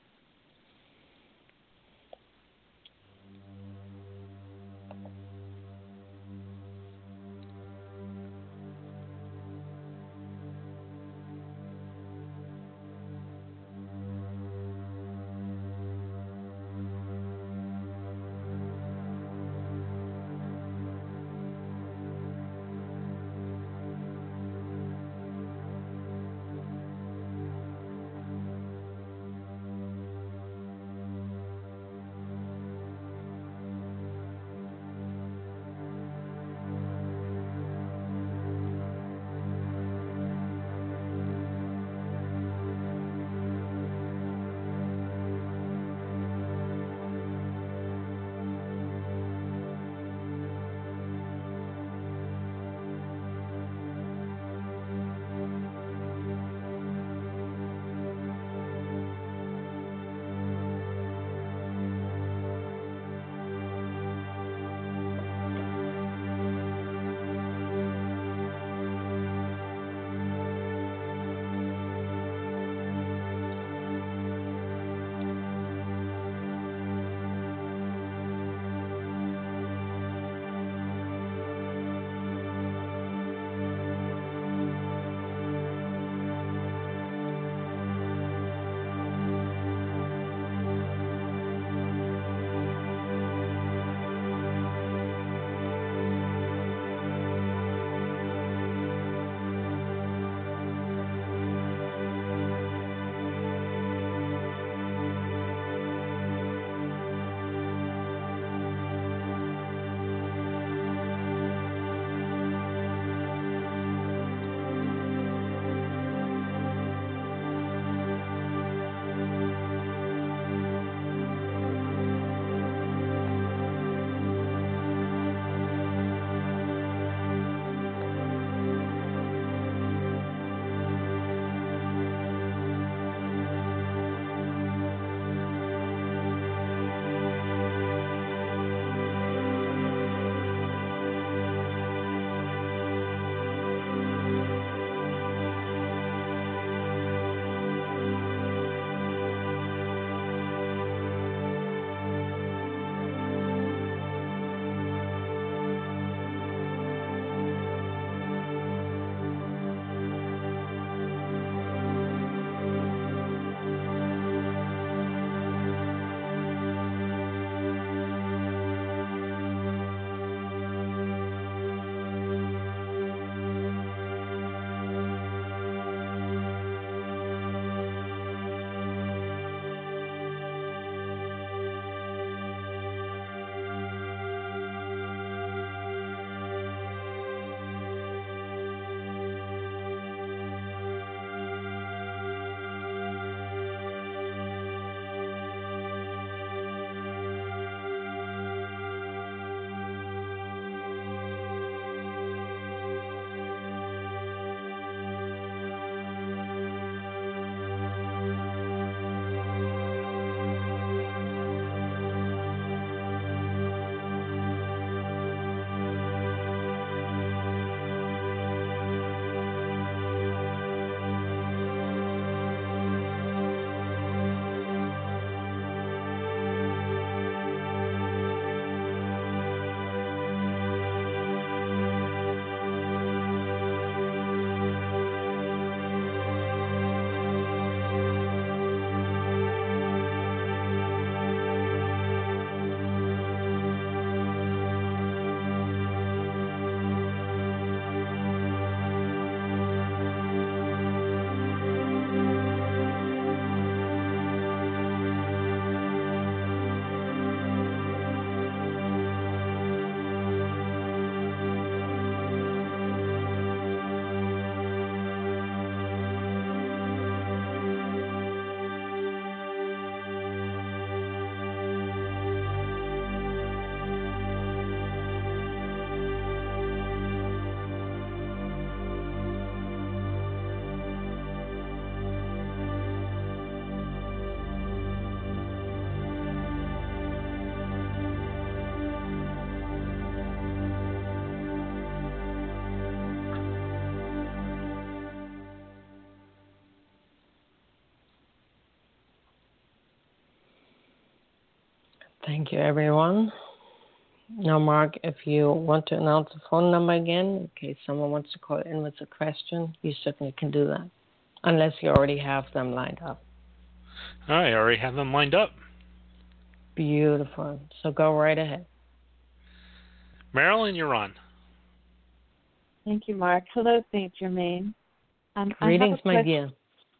Thank you, everyone. Now, Mark, if you want to announce the phone number again, in case someone wants to call in with a question, you certainly can do that, unless you already have them lined up. I already have them lined up. Beautiful. So go right ahead. Marilyn, you're on. Thank you, Mark. Hello, Saint Germain. Um, Greetings, I my dear.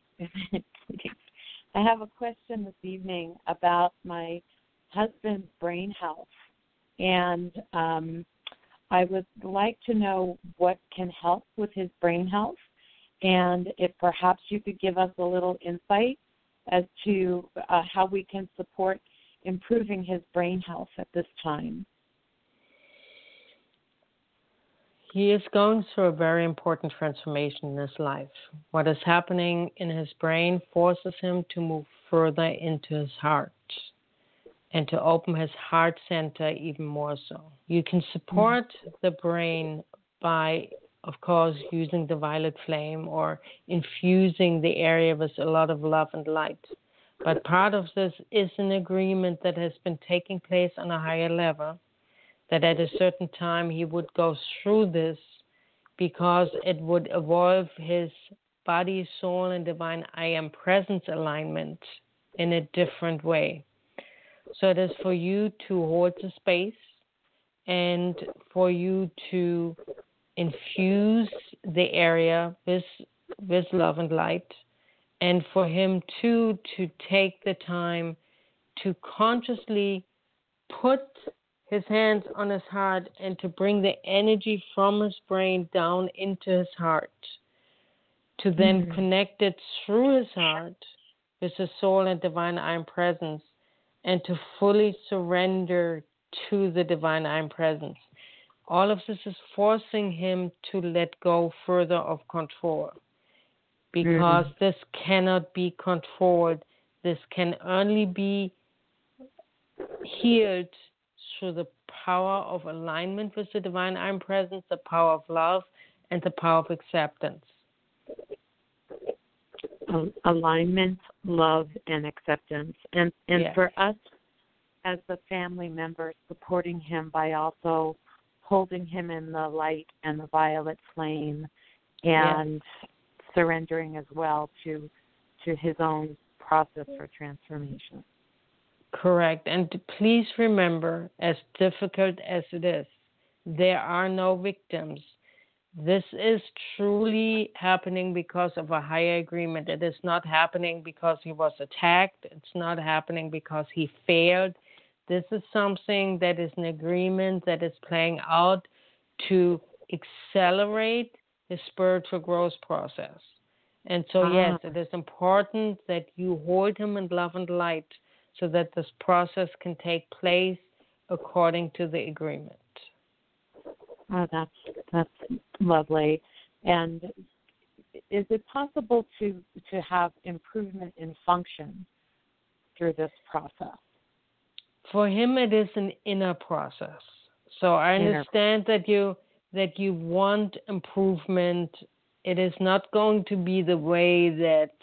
I have a question this evening about my husband's brain health. And um, I would like to know what can help with his brain health, and if perhaps you could give us a little insight as to uh, how we can support improving his brain health at this time. He is going through a very important transformation in his life. What is happening in his brain forces him to move further into his heart and to open his heart center even more so. You can support mm-hmm. the brain by, of course, using the violet flame or infusing the area with a lot of love and light. But part of this is an agreement that has been taking place on a higher level, that at a certain time he would go through this because it would evolve his body, soul, and divine I am presence alignment in a different way. So it is for you to hold the space and for you to infuse the area with, with love and light, and for him too to take the time to consciously put his hands on his heart and to bring the energy from his brain down into his heart, to then mm-hmm. connect it through his heart with his soul and divine I am presence, and to fully surrender to the divine I am presence. All of this is forcing him to let go further of control, because mm-hmm. this cannot be controlled. This can only be healed through the power of alignment with the divine I am presence, the power of love, and the power of acceptance. Alignment, love, and acceptance. And and yes. for us as the family members, supporting him by also holding him in the light and the violet flame, and yes. surrendering as well to to his own process for transformation. Correct. And please remember, as difficult as it is, there are no victims. This is truly happening because of a higher agreement. It is not happening because he was attacked. It's not happening because he failed. This is something that is an agreement that is playing out to accelerate his spiritual growth process. And so, ah. yes, it is important that you hold him in love and light so that this process can take place according to the agreement. Oh, that's that's lovely. And is it possible to to have improvement in function through this process? For him, it is an inner process. So I understand inner. that you that you want improvement. It is not going to be the way that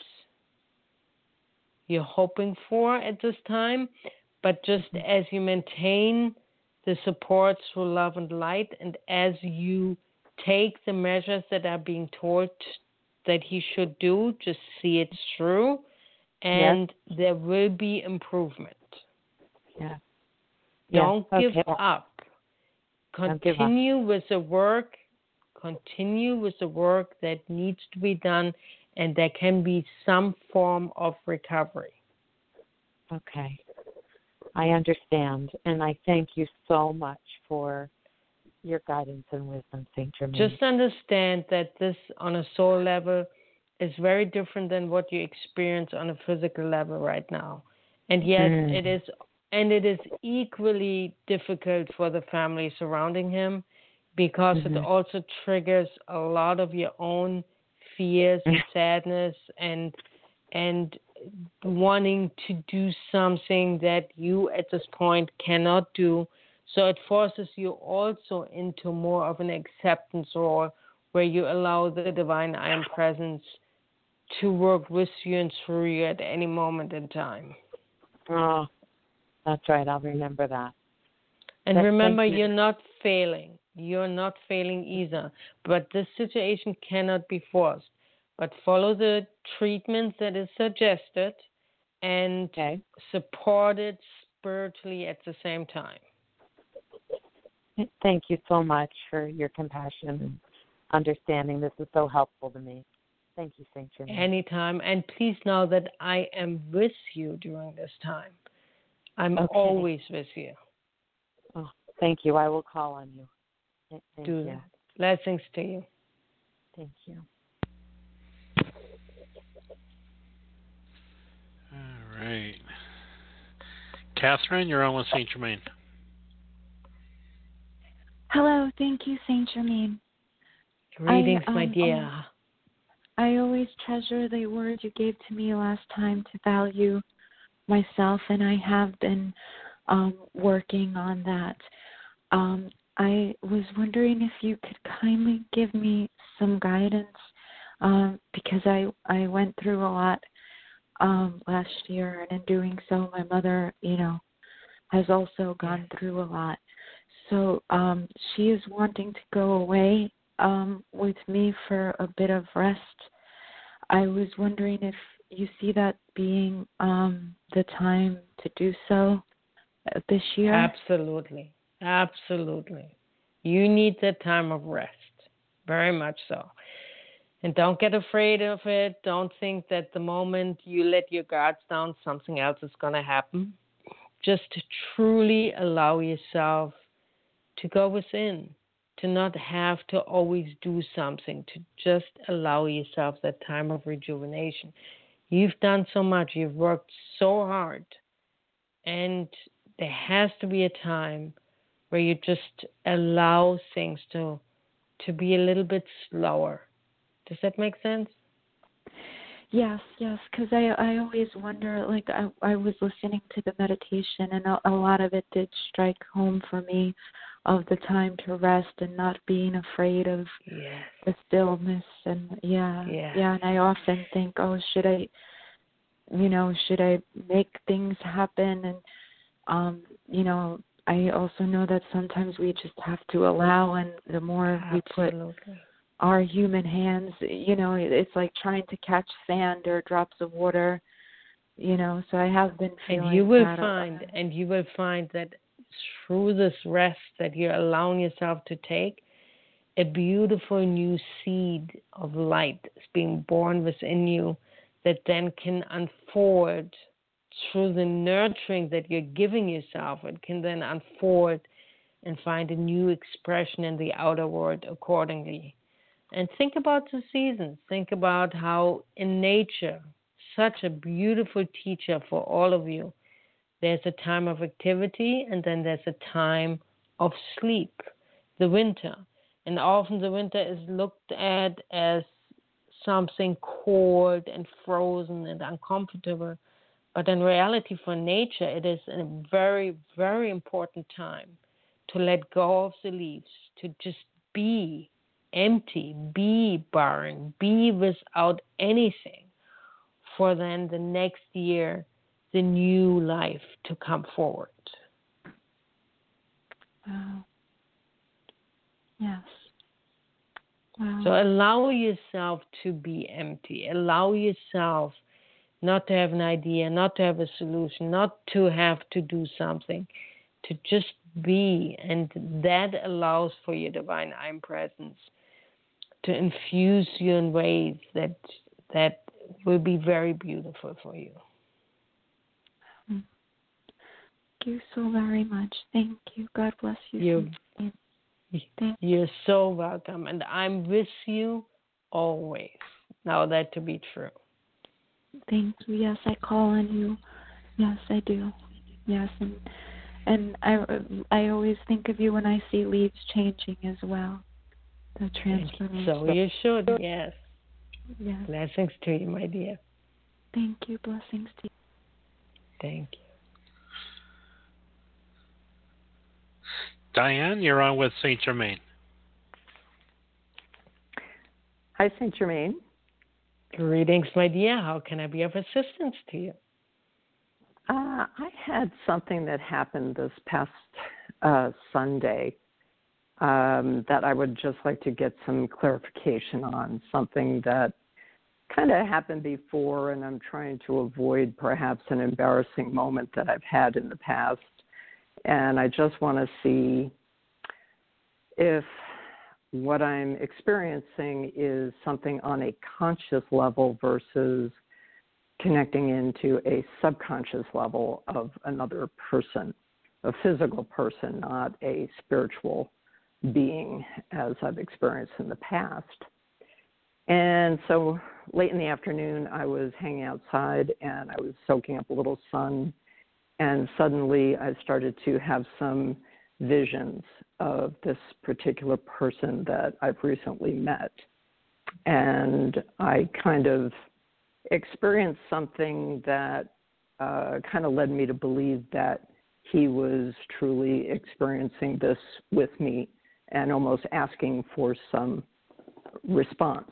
you're hoping for at this time, but just as you maintain the support through love and light, and as you take the measures that are being told that he should do, just see it through, and yes. there will be improvement. Yeah. Don't yeah. give okay. up. Continue give up. with the work. Continue with the work that needs to be done, and there can be some form of recovery. Okay. I understand, and I thank you so much for your guidance and wisdom, Saint Germain. Just understand that this, on a soul level, is very different than what you experience on a physical level right now. And yes, mm. it is, and it is equally difficult for the family surrounding him, because mm-hmm. it also triggers a lot of your own fears and sadness and and wanting to do something that you at this point cannot do. So it forces you also into more of an acceptance role, where you allow the divine I am presence to work with you and through you at any moment in time. Oh, That's right. I'll remember that. And Th- remember, thank you. you're not failing. You're not failing either. But this situation cannot be forced. But follow the treatment that is suggested and Okay. support it spiritually at the same time. Thank you so much for your compassion and understanding. This is so helpful to me. Thank you, Saint Germain. Anytime. And please know that I am with you during this time. I'm Okay. always with you. Oh, thank you. I will call on you. Th- Thank Do you. that. Blessings to you. Thank you. All right. Catherine, you're on with Saint Germain. Hello, thank you, Saint Germain. Greetings, I, my um, dear. um, I always treasure the words you gave to me last time to value myself, and I have been um, working on that. Um, I was wondering if you could kindly give me some guidance um, because I, I went through a lot um, last year, and in doing so, my mother, you know, has also gone through a lot. So um, she is wanting to go away um, with me for a bit of rest. I was wondering if you see that being um, the time to do so uh, this year. Absolutely. Absolutely. You need that time of rest. Very much so. And don't get afraid of it. Don't think that the moment you let your guards down, something else is going to happen. Just to truly allow yourself to go within, to not have to always do something, to just allow yourself that time of rejuvenation. You've done so much. You've worked so hard. And there has to be a time where you just allow things to to be a little bit slower. Does that make sense? Yes, yes, because I I always wonder, like I, I was listening to the meditation, and a, a lot of it did strike home for me of the time to rest and not being afraid of Yes. the stillness. And yeah, Yeah. yeah, and I often think, oh, should I, you know, should I make things happen? And, um, you know, I also know that sometimes we just have to allow, and the more we put Absolutely. our human hands, you know, it's like trying to catch sand or drops of water, you know, so I have been feeling And you will that a find, lot. and you will find that through this rest that you're allowing yourself to take, a beautiful new seed of light is being born within you that then can unfold through the nurturing that you're giving yourself. It can then unfold and find a new expression in the outer world accordingly. And think about the seasons. Think about how in nature, such a beautiful teacher for all of you, there's a time of activity and then there's a time of sleep, the winter. And often the winter is looked at as something cold and frozen and uncomfortable. But in reality, for nature, it is a very, very important time to let go of the leaves, to just be empty, be barren, be without anything, for then the next year, the new life to come forward. Wow. Yes. Wow. So allow yourself to be empty. Allow yourself not to have an idea, not to have a solution, not to have to do something, to just be. And that allows for your divine I presence to infuse you in ways that that will be very beautiful for you. Thank you so very much. Thank you. God bless you. You're, Thank you're so welcome. And I'm with you always. Now that to be true. Thank you. Yes, I call on you. Yes, I do. Yes, and and I I always think of you when I see leaves changing as well. The transformation. So you should, yes. Yes. Blessings to you, my dear. Thank you. Blessings to you. Thank you. Diane, you're on with Saint Germain. Hi, Saint Germain. Greetings, my dear. How can I be of assistance to you? Uh, I had something that happened this past uh, Sunday um, that I would just like to get some clarification on, something that kind of happened before, and I'm trying to avoid perhaps an embarrassing moment that I've had in the past. And I just want to see if what I'm experiencing is something on a conscious level versus connecting into a subconscious level of another person, a physical person, not a spiritual being as I've experienced in the past. And so late in the afternoon, I was hanging outside and I was soaking up a little sun, and suddenly I started to have some visions of this particular person that I've recently met. And I kind of experienced something that uh, kind of led me to believe that he was truly experiencing this with me and almost asking for some response.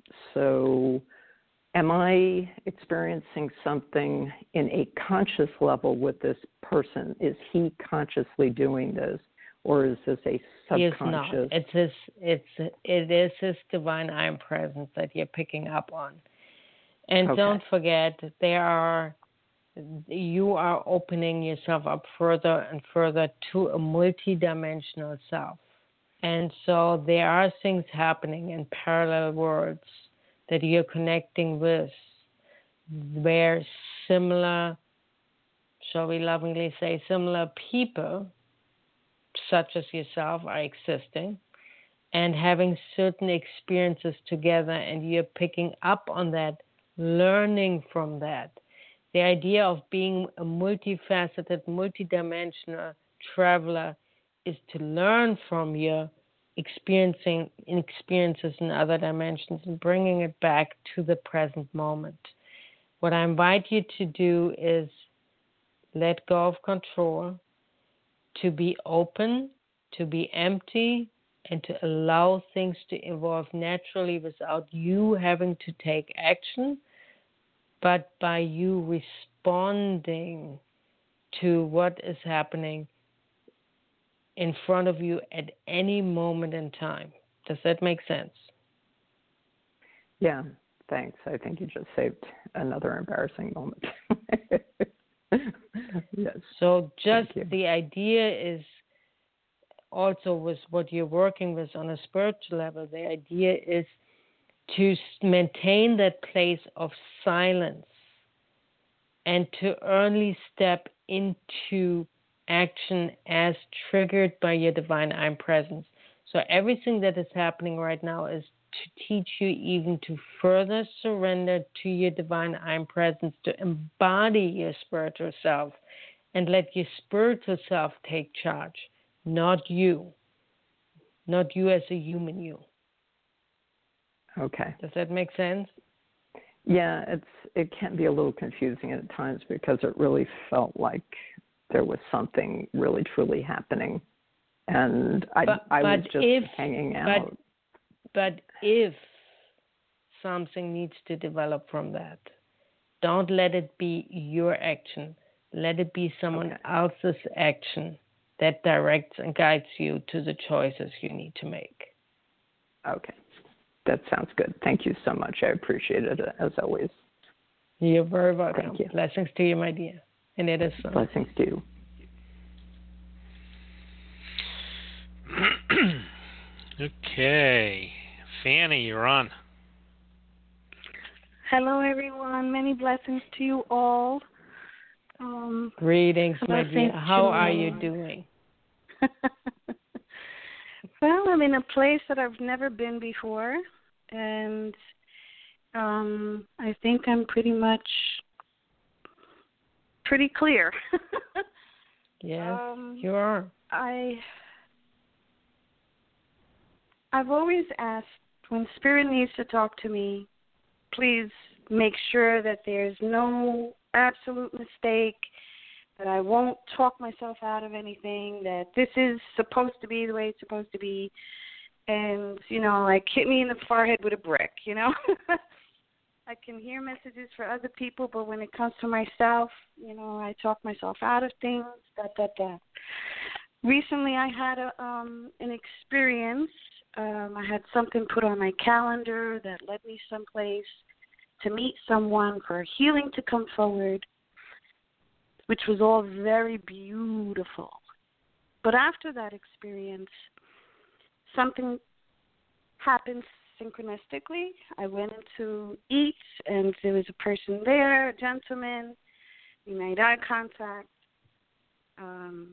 So am I experiencing something in a conscious level with this person? Is he consciously doing this, or is this a subconscious? He is not. It's his, it's, it is his divine I am presence that you're picking up on. And Okay. don't forget, there are, you are opening yourself up further and further to a multidimensional self. And so there are things happening in parallel worlds that you're connecting with, where similar, shall we lovingly say, similar people, such as yourself, are existing and having certain experiences together, and you're picking up on that, learning from that. The idea of being a multifaceted, multidimensional traveler is to learn from your experiencing experiences in other dimensions and bringing it back to the present moment. What I invite you to do is let go of control, to be open, to be empty, and to allow things to evolve naturally without you having to take action, but by you responding to what is happening in front of you at any moment in time. Does that make sense? Yeah, thanks. I think you just saved another embarrassing moment. Yes. So just the idea is also with what you're working with on a spiritual level, the idea is to maintain that place of silence and to early step into action as triggered by your divine I am presence. So everything that is happening right now is to teach you even to further surrender to your divine I am presence, to embody your spiritual self and let your spiritual self take charge, not you, not you as a human you. Okay. Does that make sense? Yeah, it's it can be a little confusing at times because it really felt like there was something really truly happening, and I but, I but was just if, hanging out. But, but if something needs to develop from that, don't let it be your action. Let it be someone Okay. else's action that directs and guides you to the choices you need to make. Okay. That sounds good. Thank you so much. I appreciate it, as always. You're very welcome. Thank you. Blessings to you, my dear. And it is so. Blessings to you. Okay. Fanny, you're on. Hello, everyone. Many blessings to you all. Um, Greetings, my dear. How to, are you doing? Well, I'm in a place that I've never been before, and um, I think I'm pretty much pretty clear. Yes, um, you are. I, I've always asked, when Spirit needs to talk to me, please make sure that there's no absolute mistake, that I won't talk myself out of anything, that this is supposed to be the way it's supposed to be, and, you know, like hit me in the forehead with a brick, you know. I can hear messages for other people, but when it comes to myself, you know, I talk myself out of things, da, da, da. Recently, I had a, um, an experience. Um, I had something put on my calendar that led me someplace to meet someone for healing to come forward, which was all very beautiful. But after that experience, something happened synchronistically. I went to eat, and there was a person there, a gentleman. We made eye contact. Um,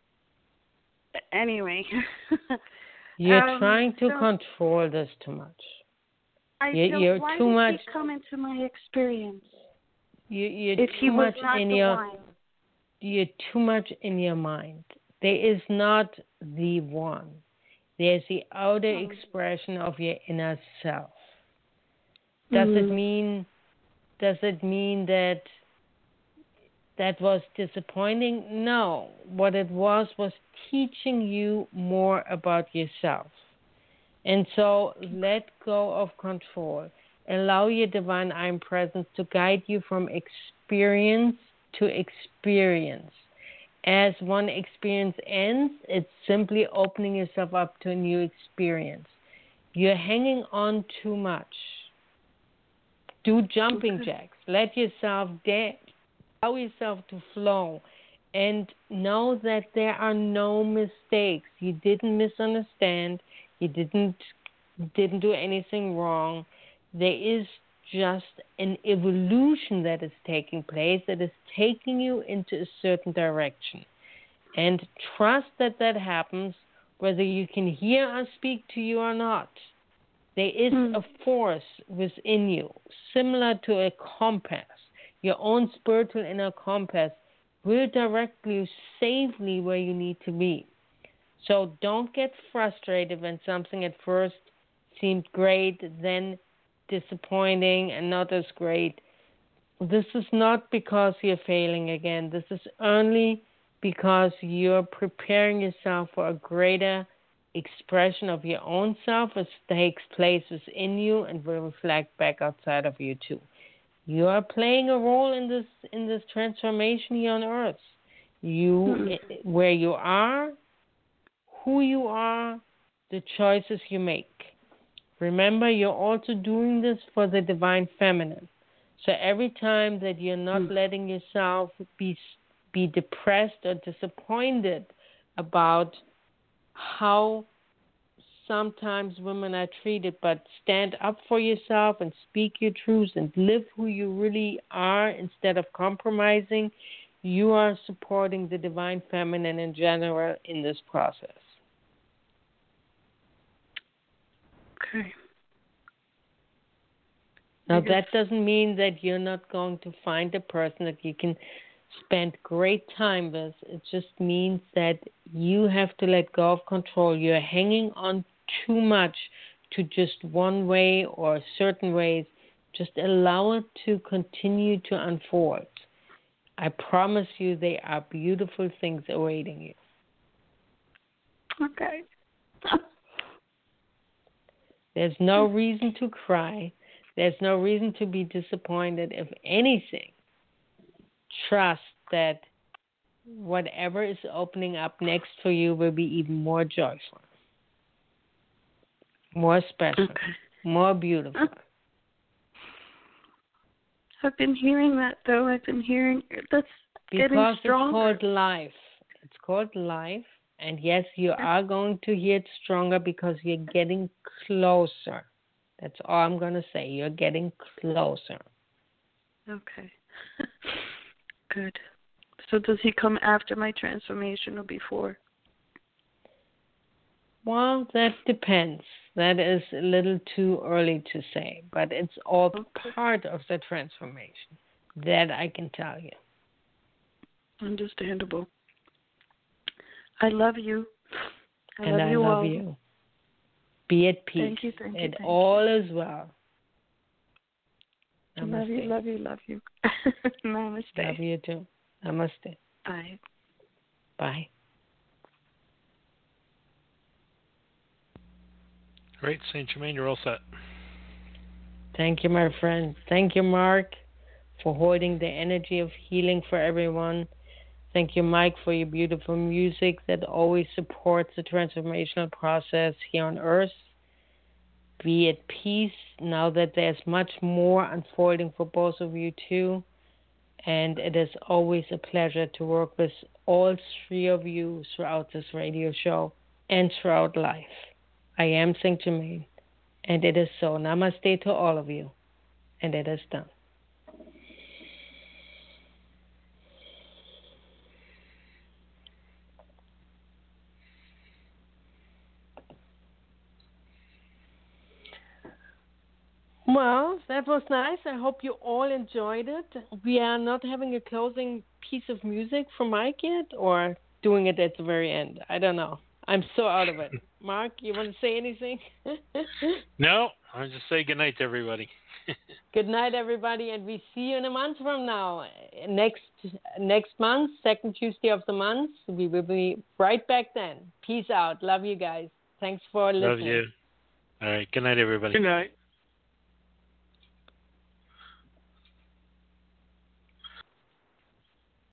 anyway. You're um, trying to so control this too much. I You, don't, you're why too did much. he come into my experience You, you're if he too was much not in the your. one? You're too much in your mind. There is not the one. There's the outer Hmm. expression of your inner self. Does Mm. it mean? Does it mean that that was disappointing? No. What it was was teaching you more about yourself. And so let go of control. Allow your divine I am presence to guide you from experience to experience. As one experience ends, it's simply opening yourself up to a new experience. You're hanging on too much. Do jumping Okay. jacks. Let yourself dance. Allow yourself to flow. And know that there are no mistakes. You didn't misunderstand. You didn't didn't do anything wrong. There is just an evolution that is taking place that is taking you into a certain direction. And trust that that happens whether you can hear or speak to you or not. There is Mm. a force within you, similar to a compass. Your own spiritual inner compass will direct you safely where you need to be. So don't get frustrated when something at first seemed great, then disappointing and not as great. This is not because you're failing again. This is only because you're preparing yourself for a greater expression of your own self as takes place within you and will reflect back outside of you too. You are playing a role in this in this transformation here on earth. You Mm. where you are, who you are, the choices you make. Remember, you're also doing this for the divine feminine. So every time that you're not Mm. letting yourself be be depressed or disappointed about how sometimes women are treated, but stand up for yourself and speak your truth and live who you really are instead of compromising, you are supporting the divine feminine in general in this process. Okay. Now, Because- that doesn't mean that you're not going to find a person that you can spend great time with. It just means that you have to let go of control. You're hanging on too much to just one way or certain ways. Just allow it to continue to unfold. I promise you there are beautiful things awaiting you. Okay. There's no reason to cry. There's no reason to be disappointed. If anything, trust that whatever is opening up next for you will be even more joyful, more special, Okay. more beautiful. I've been hearing that, though. I've been hearing that's getting Because it's stronger. called life. It's called life. And yes, you are going to hear it stronger because you're getting closer. That's all I'm going to say. You're getting closer. Okay. Good. So does he come after my transformation or before? Well, that depends. That is a little too early to say, but it's all Okay. part of the transformation. That I can tell you. Understandable. I love you. I and love I you love all. you. Be at peace. Thank you, thank you, It thank all is well. you. Love you, Namaste. love you, love you. Namaste. Love you too. Namaste. Bye. Bye. Great, Saint Germain, you're all set. Thank you, my friend. Thank you, Mark, for holding the energy of healing for everyone. Thank you, Mike, for your beautiful music that always supports the transformational process here on Earth. Be at peace now that there's much more unfolding for both of you, too. And it is always a pleasure to work with all three of you throughout this radio show and throughout life. I am Saint Germain, and it is so. Namaste to all of you, and it is done. Well, that was nice. I hope you all enjoyed it. We are not having a closing piece of music for Mike yet, or doing it at the very end. I don't know. I'm so out of it. Mark, you want to say anything? No, I'll just say good night to everybody. Good night, everybody, and we see you in a month from now. Next next month, second Tuesday of the month, we will be right back then. Peace out. Love you guys. Thanks for listening. Love you. All right. Good night, everybody. Good night.